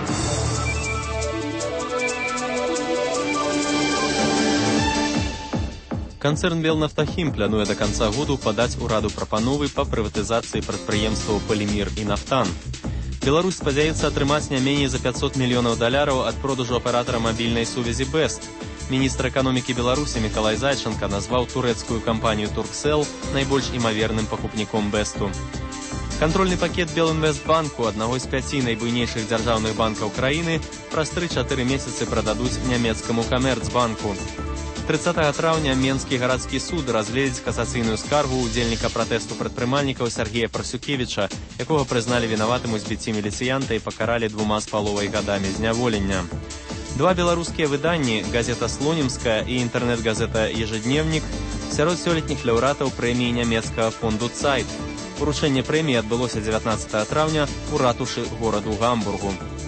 Канцэрн «Белнафтахім» плануе да канца году падаць ураду прапановы па прыватызацыі прадпрыемстваў «Полімір» і «Нафтан». Беларусь спадзяецца атрымаць не меней за $500 мільёнаў ад продажу аператара мабільнай сувязі «Бест». Міністр эканомікі Беларусі Мікалай Зайчанка назваў турэцкую кампанію «Турксел» найбольш імаверным пакупніком «Бесту». Кантрольны пакет Белінвестбанку, аднаго з 5 найбуйнейшых дзяржаўных банкаў краіны, праз 3-4 месяцы прададуць нямецкаму Камерцбанку. 30 траўня Менскі гарадскі суд разгледзіць касацыйную скаргу удзельніка пратэсту прадпрымальнікаў Сергея Парсюкевіча, якога прызналі вінаватым у збіцці міліцыянта і пакаралі 2,5 гадамі зняволення. Два беларускія выданні, газета «Слонімская» і інтэрнэт-газета «Ежедневнік», сярод сёлетніх лаўрэатаў прэміі нямецкага фонду «Цайт». Уручэнне прэміі адбылося 19 траўня у ратушы гораду Гамбургу.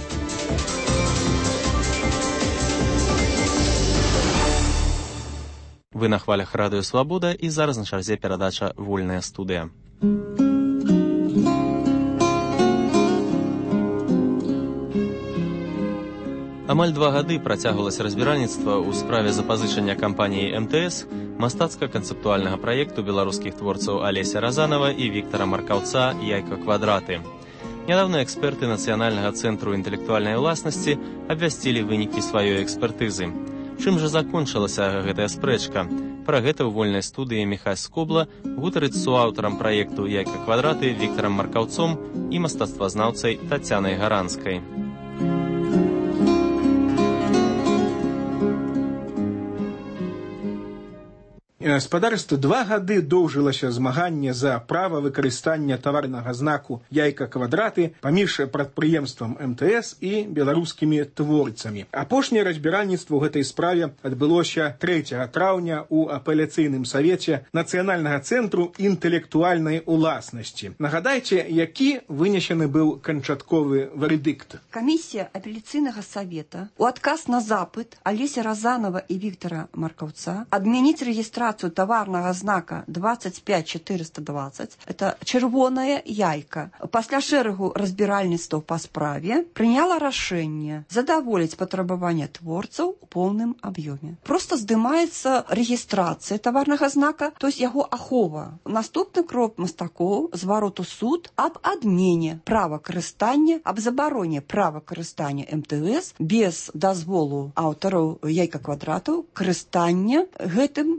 Вы на хвалях радыё Свабода і зараз на чарзе перадача «Вольная студыя». Амаль 2 гады працягвалася разбіральніцтва ў справе запазычання кампаніі МТС мастацка-канцэптуальнага праекту беларускіх творцаў Алеся Разанова і Віктара Маркаўца «Яйка квадраты». Нядаўна эксперты Нацыянальнага цэнтру інтэлектуальнай уласнасці абвясцілі вынікі сваёй экспертызы. Чым жа закончылася гэтая спрэчка? Пра гэта ў вольнай студыі Міхась Скобла гутарыць з суаўтарам праекту «Яйка квадраты» Віктарам Маркаўцом і мастацтвазнаўцай Тацянай Гаранскай. Спадарства, 2 гады доўжылася змаганне за права выкарыстання таварнага знаку «Яйка квадраты» паміж прадпрыемствам МТС і беларускімі творцамі. Апошняе разбіральніцтва ў гэтай справе адбылося 3 траўня ў апеляцыйным савеце Нацыянальнага цэнтру інтэлектуальнай уласнасці. Нагадайце, які вынесены быў канчатковы вердикт. Камісія апеляцыйнага савета у адказ на запыт Алеся Разанова і Віктара Маркаўца адмяніць рэгістрацыю таварнага знака 25420, это чырвонае яйка, пасля шэрагу разбіральніцтваў па справе прыняла рашэнне задаволіць патрабаванне творцаў у поўным аб'ёме. Просто здымаецца рэгістрацыя таварнага знака, то есть яго ахова. Наступны крок мастакоў зварот у суд аб адмене права карыстання, аб забароне права карыстання МТС без дазволу аўтараў яйка квадратаў карыстання гэтым таварным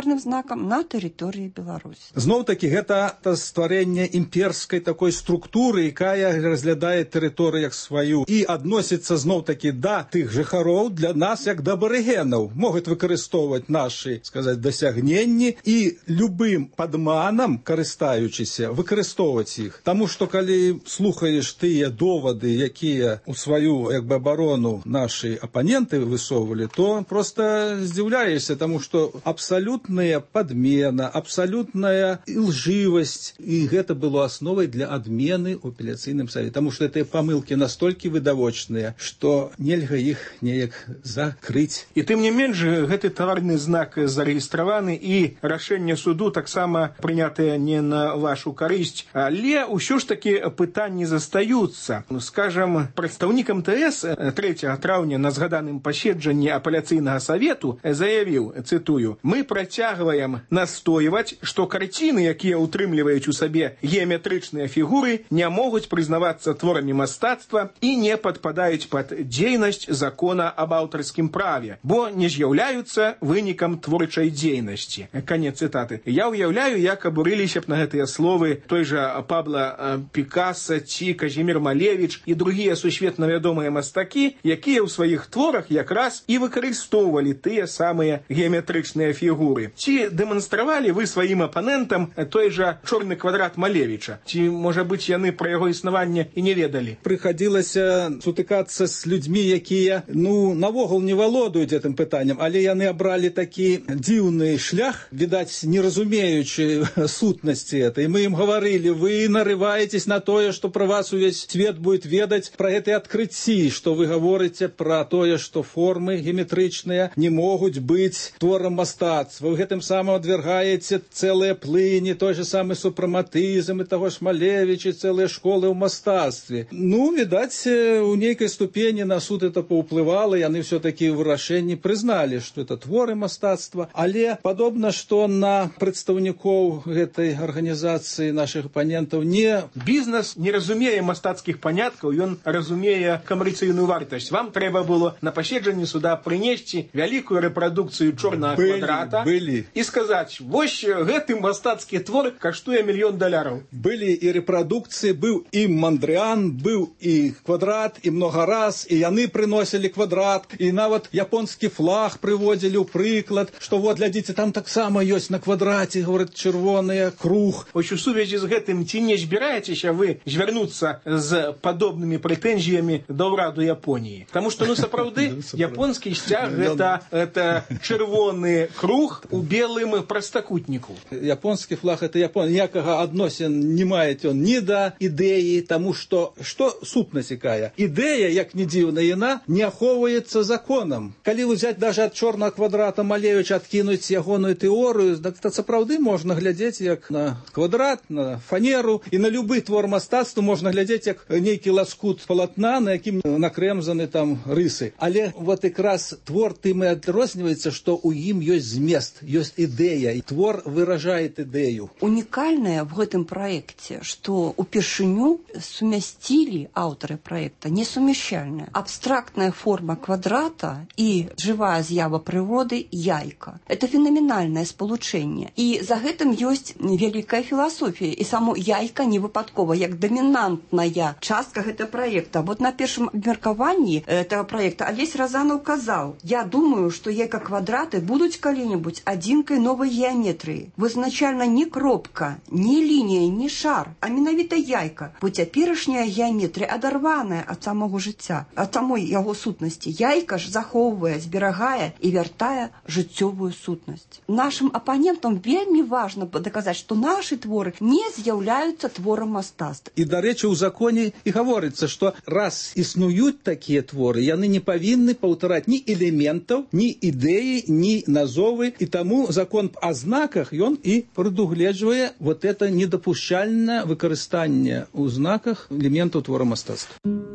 дорожным знаком на тэрыторыі Беларусі. Зноў-такі гэта стварэнне імперскай такой структуры, якая разглядае тэрыторыю як сваю і адносіцца зноў-такі да тых жыхароў для нас як да абарыгенаў, могуць выкарыстоўваць нашы, сказаць, дасягненні і любым падманам, карыстаючыся, выкарыстоўваць іх. Таму што калі слухаеш тыя довады, якія ў сваю як бы абарону нашы апаненты высоўвалі, то просто здзіўляешся, таму што абсалютная падмена, абсалютная лжывасць, і гэта было асновай для адмены ў апеляцыйным савеце, таму што гэтыя памылкі настолькі відавочныя, што нельга іх неяк закрыць. І тым не менш, гэты таварны знак зарэгістраваны, і рашэнне суду таксама прынятае не на вашу карысць, але ўсё ж такі пытанні застаюцца. Скажам, прадстаўнік МТС 3 траўня на згаданым паседжанні апеляцыйнага савету заявіў, цытую: «Мы працягваем настойваць, што карціны, якія ўтрымліваюць у сабе геаметрычныя фігуры, не могуць прызнавацца творамі мастацтва і не падпадаюць пад дзейнасць закона аб аўтарскім праве, бо не з'яўляюцца вынікам творчай дзейнасці». Канец цытаты. Я ўяўляю, як абурыліся б на гэтыя словы той жа Пабло Пікаса ці Казімір Малевіч і другія сусветна вядомыя мастакі, якія ў сваіх творах якраз і выкарыстоўвалі тыя самыя геаметрычныя фігуры. Ці дэманстравалі вы сваім апанентам той жа чорны квадрат Малевіча? Ці, можа быць, яны пра яго існаванне і не ведалі? Прыхадзілася сутыкацца з людзьмі, якія, навогул не валодаюць гэтым пытаннем, але яны абралі такі дзіўны шлях, відаць, не разумеючы сутнасці этой. Мы ім гаварылі: вы нарываетесь на тое, што пра вас увесь свет будет ведаць, пра гэтыя адкрыцці, што вы гаворыце пра тое, што формы геаметрычныя не могуць быць творам мастацтва. Вы гэтым самым адвергаеце цэлыя плыні, той же самы супраматызм і таго ж Малевіча, цэлыя школы ў мастацтве. Відаць, у нейкай ступені на суд это паўплывала, яны все-таки ў вырашэнні прызналі, што это творы мастацтва, але падобна, што на прадстаўнікоў гэтай арганізацыі нашых апанентаў не... Бізнес не разумее мастацкіх паняткаў, ён разумее камерцыйную вартасць. Вам трэба было на паседжанні суда прынесці вялікую рэпрадукцыю чорнага квадрата і сказаць: вось гэты мастацкі твор каштуе $1 мільён. Былі і рэпрадукцыі, быў і Мандрыан, быў і квадрат, і много раз, і яны прыносілі квадрат, і нават японскі флаг прыводзілі ў прыклад, што вот, глядзіце, там таксама ёсць на квадраце, говорят, чырвоны круг. Вось у сувязі з гэтым, ці не збіраецеся вы звярнуцца з падобнымі прэтэнзіямі да ўраду Японіі? Таму што, сапраўды, японскі сцяг гэта чырвоны круг у белым прастакутніку. Японскі флаг это Японія, ніякага адносін не мае ён ні да ідэі, таму што сутнасць якая? Ідэя, як не дзіўна, яна не ахоўваецца законам. Калі ўзяць даже ад чорнага квадрата Малевіча, адкінуць ягоную тэорыю, так сапраўды можна глядзець як на квадрат, на фанеру, і на любы твор мастацтва можна глядзець як нейкі ласкут палатна, на якім накрэмзаны там рысы. Але вот якраз твор тым і адрозніваецца, што ў ім ёсць змест, ёсць ідэя, і твор выражает ідэю. Унікальнае в гэтым праекце, што упершыню сумясцілі аўтары праекта несумяшчальная абстрактная форма квадрата і жывая з'ява прыроды яйка. Это фенаменальнае спалучэнне. І за гэтым ёсць вялікая філасофія. І само яйка не выпадкова, як дамінантная частка гэтага праекта. Вот на першым абмеркаванні этого праекта Алесь Разанов казаў: я думаю, што яйка-квадраты будуць калі-небудзь адзінкай новай геаметрыі. Вызначальна не кропка, не лінія, не шар, а менавіта яйка, бо цяперашняя геаметрыя адарваная ад самого жыцця, ад самой яго сутнасці. Яйка ж захоўвае, зберагае і вяртае жыццёвую сутнасць. Нашым апанентам вельмі важна даказаць, што нашы творы не з'яўляюцца творам мастацтва. І, дарэчы, у законе і гаворыцца, што раз існуюць такія творы, яны не павінны паўтараць ні элементаў, ні ідэі, ні назовы, і таму закон о знаках, ён і прадугледжвае вот это недапушчальнае выкарыстанне ў знаках элементаў твора мастацтва.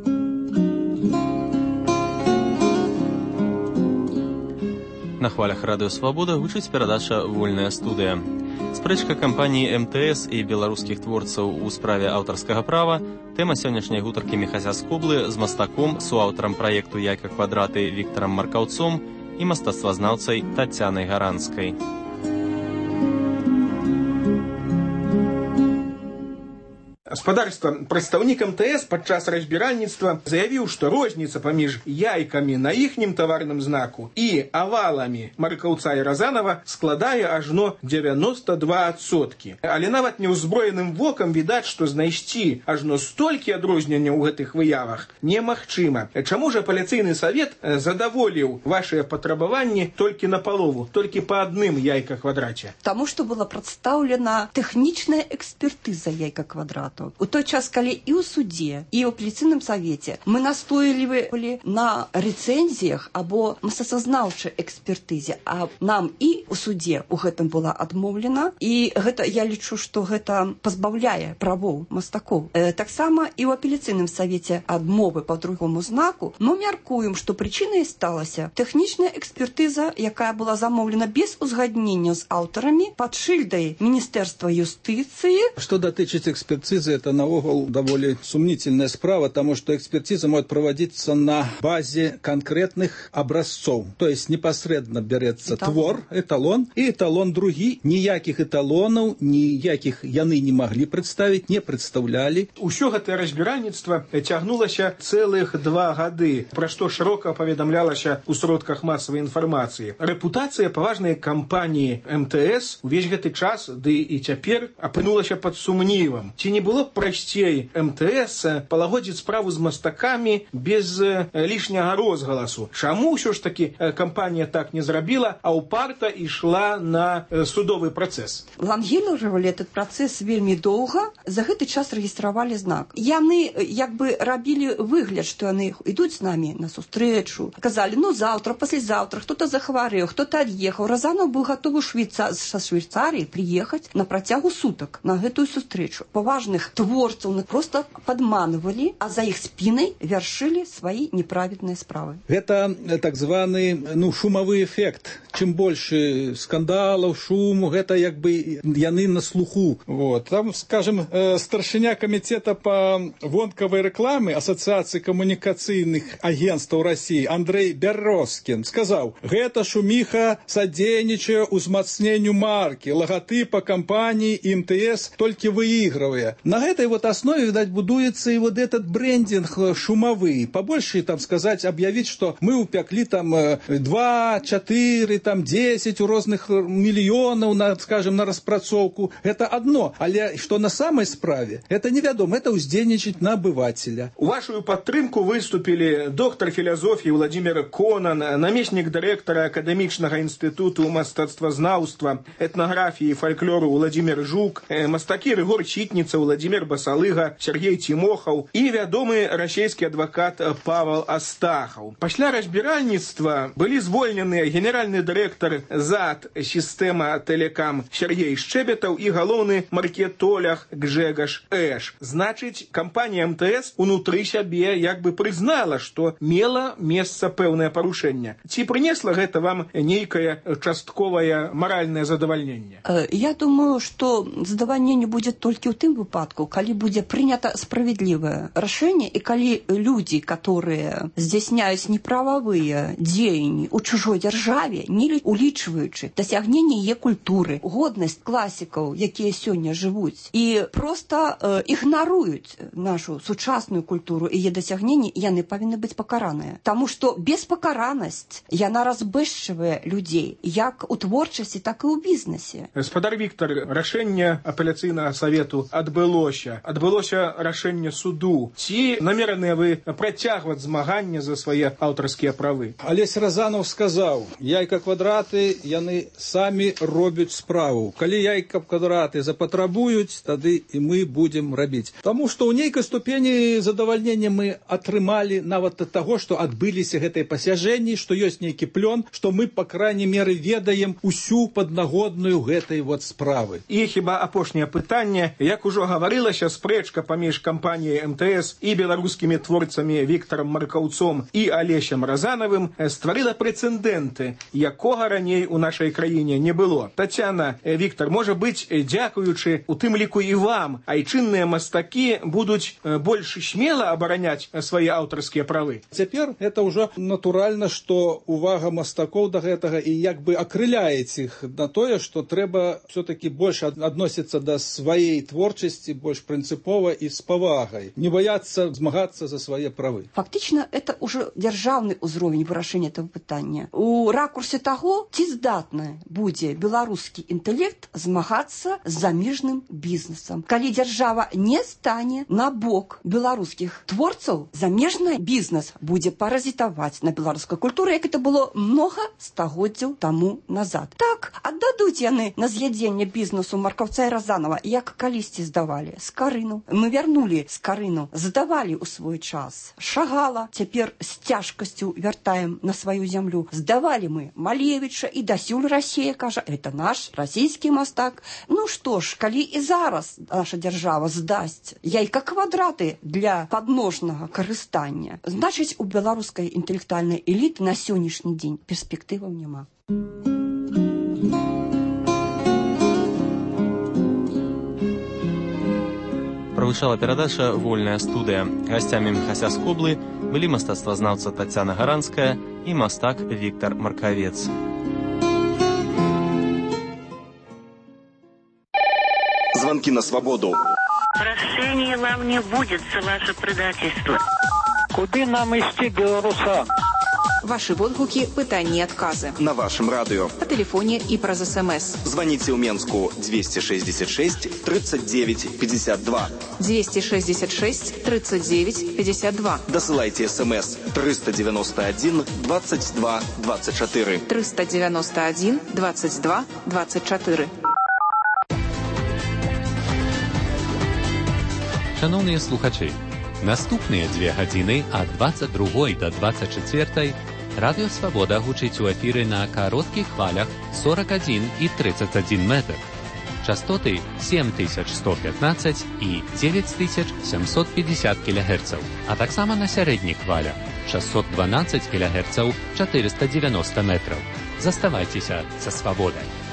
На хвалях Радыё Свабода гучыць перадача «Вольная студыя». Спрэчка кампаніі МТС і беларускіх творцаў у справе аўтарскага права – тэма сённяшняй гутаркі Міхася Скоблы з мастаком, суаўтарам праекту «Яйка-квадраты» Віктарам Маркаўцом і мастацтвазнаўцай Тацянай Гаранскай. Гаспадарства, прадстаўнік МТС падчас разбіральніцтва заявіў, што розніца паміж яйкамі на іхнім таварным знаку і аваламі Маркаўца і Разанова складае ажно 92%. Але нават неўзброеным вокам відаць, што знайсці ажно столькі адрозненняў у гэтых выявах немагчыма. Чаму ж апеляцыйны савет задаволіў вашыя патрабаванні толькі на палову, толькі па адным яйка-квадраце? Таму што была прадстаўлена тэхнічная экспертыза яйка-квадрату. У той час, калі і ў судзе, і ў апеляцыйным савеце мы настойлівалі на рэцэнзіях або мастацтвазнаўчай экспертызе, а нам і ў судзе у гэтым была адмоўлена, і гэта я лічу, што гэта пазбаўляе правоў мастакоў. Таксама і ў апеляцыйным савеце адмовы па другому знаку мы мяркуем, што прычынай сталася тэхнічная экспертыза, якая была замоўлена без узгаднення з аўтарамі пад шыльдай Міністэрства юстыцыі. Что датычыць экспертизы, это наогул довольно сомнительная справа, потому что экспертиза может проводиться на базе конкретных образцов. То есть непосредственно берется твор, эталон, и эталон другі. Ніяких эталонов, ніяких яны не могли представить, не представляли. Усё гэтае разбіральніцтва цягнулася цэлых 2 гады, пра што шырока паведамлялася ў сродках масавай інфармацыі. Рэпутацыя паважнай кампаніі МТС увесь гэты час, ды і цяпер, апынулася пад сумнівам. Ці не было б прасцей МТС палагодзіць справу з мастакамі без лішняга розгаласу? Чаму ўсё ж такі кампанія так не зрабіла, а ўпарта ішла на судовы працэс? Лангірувалі этот працэс вельмі доўга, за гэты час рэгістравалі знак. Яны як бы рабілі выгляд, што яны ідуць з намі на сустрэчу. Казалі, ну заўтра, паслязаўтра, хто-то захварэў, хто-то ад'ехаў. Разанов быў гатовы са Швейцарыі прыехаць на працягу сутак на гэтую сустрэчу. Паважных творцаў просто падманывалі, а за іх спінай вяршылі свае неправедныя справы. Это так званы шумовы эффект. Чым больше скандалаў, шуму, гэта як бы яны на слуху. Вот. Там, скажем, старшыня камітэта по вонкавай рэкламы Асацыяцыі камунікацыйных агентстваў России Андрей Бярозкін сказаў: гэта шуміха садзейнічае узмацненню маркі, лагатыпа кампании МТС толькі выигрывая. На этой вот основе, видать, будуется и вот этот брендинг шумовый. Побольше, там, сказать, объявить, что мы упекли там 2, 4, там 10 у розных миллионов, на, скажем, на распрацоўку. Это одно. Але что на самой справе, это невядомо, это уздзейнічаць на обывателя. У вашу падтрымку выступили доктор философии Владимир Конан, намеснік дырэктара Акадэмічнага інстытуту мастацтвазнаўства, этнографии и фольклору Владимир Жук, мастакі Рыгор Читница, Владимир Басалыга, Сергей Тимохов и вядомы расійскі адвокат Павел Астахов. Пасля разбіральніцтва былі звольнены генеральны дырэктар ЗАД «Система Телекам» Сергей Шчебетаў и галоўны маркетолог Гжегаш Эш. Значыць, кампанія МТС унутры сябе як бы прызнала, што мела месца пэўнае парушэнне. Ці прынесла гэта вам нейкае частковае маральнае задавальненне? Я думаю, што задавальненне будзе толькі ў тым выпадку, калі будзе прынята справядлівае рашэнне і калі людзі, которые здзяйсняюць неправавыя дзеянні ў чужой дзяржаве, не улічваючы дасягненне яе культуры, годнасць класікаў, якія сёння жывуць, і проста ігнаруюць нашу сучасную культуру і яе дасягненні, яны павінны быць пакараныя. Таму што беспакаранасць, яна разбэшчвае людзей як у творчасці, так і ў бізнесе. Гаспадар Віктор, рашэнне апеляцыйнага савету адбылося рашэнне суду. Ці намераныя вы працягваць змаганне за свае аўтарскія правы? Алесь Разанов сказаў: яйка-квадраты яны самі робяць справу. Калі яйка-квадраты запатрабуюць, тады і мы будзем рабіць. Таму што ў нейкай ступені задавальнення мы атрымалі нават ад таго, што адбыліся гэтыя пасяжэнні, што ёсць нейкі плён, што мы, па крайней меры, ведаем усю паднагодную гэтай вот справы. І хіба апошняе пытанне, як ужо гаварылася, спрэчка паміж кампаніяй МТС і беларускімі творцамі Віктарам Маркаўцом і Алесем Разанавым стварыла прэцэдэнты, якога раней у нашай краіне не было. Тацяна, Віктар, можа быць, дзякуючы у тым ліку і вам, айчынныя мастакі будуць больш смела абараняць свае аўтарскія правы? Цяпер это ўжо натуральна, што увага мастакоў да гэтага і як бы акрыляець іх на тое, што трэба все-таки больше адносіцца да сваей творчасці, больш прынцыпова і з павагай, не баяцца змагацца за свае правы. Фактично, это уже державный уровень вырашэння этого пытання. У ракурсе того, ці здатны будзе беларускі інтэлект змагацца з замежным бізнесам. Калі дзяржава не стане на бок беларускіх творцаў, замежны бізнес будзе паразітаваць на беларускай культуры, як это было много стагоддзяў таму назад. Так, аддадуць яны на з'ядзенне бізнесу Маркаўца і Разанова, як калісьці здавалі Скарыну. Мы вярнулі Скарыну, здавалі ў свой час Шагала, цяпер з цяжкасцю вяртаем на сваю зямлю. Здавалі мы Малевіча, і дасюль Расія кажа, это наш расійскі мастак. Ну што ж, калі і зараз наша дзяржава здасць яйка-квадраты для падножнага карыстання, значыць, у беларускай інтэлектуальнай эліты на сённяшні дзень перспектываў няма. Правышала перадача «Вольная студыя». Гасцямі Міхася Скоблы былі мастацтвазнаўца Тацяна Гаранская і мастак Віктор Маркавец. Звонки на свободу. Прощения вам не будет за ваше предательство. Куды нам ісці, беларусам? Ваши водгуки, пытания и отказы. На вашем радио. По телефоне и про СМС. Звоните в Менску 266 39 52. 266 39 52. Досылайте СМС 391 22 24. 391 22 24. Шановні слухачі, наступні 2 години ад 22 до 24 Радіо Свобода гучить у ефірі на коротких хвалях 41 і 31 метр. Частоти 7115 і 9750 кГц, а так само на середніх хвалях 612 кГц 490 метрів. Заставайтеся со Свободою.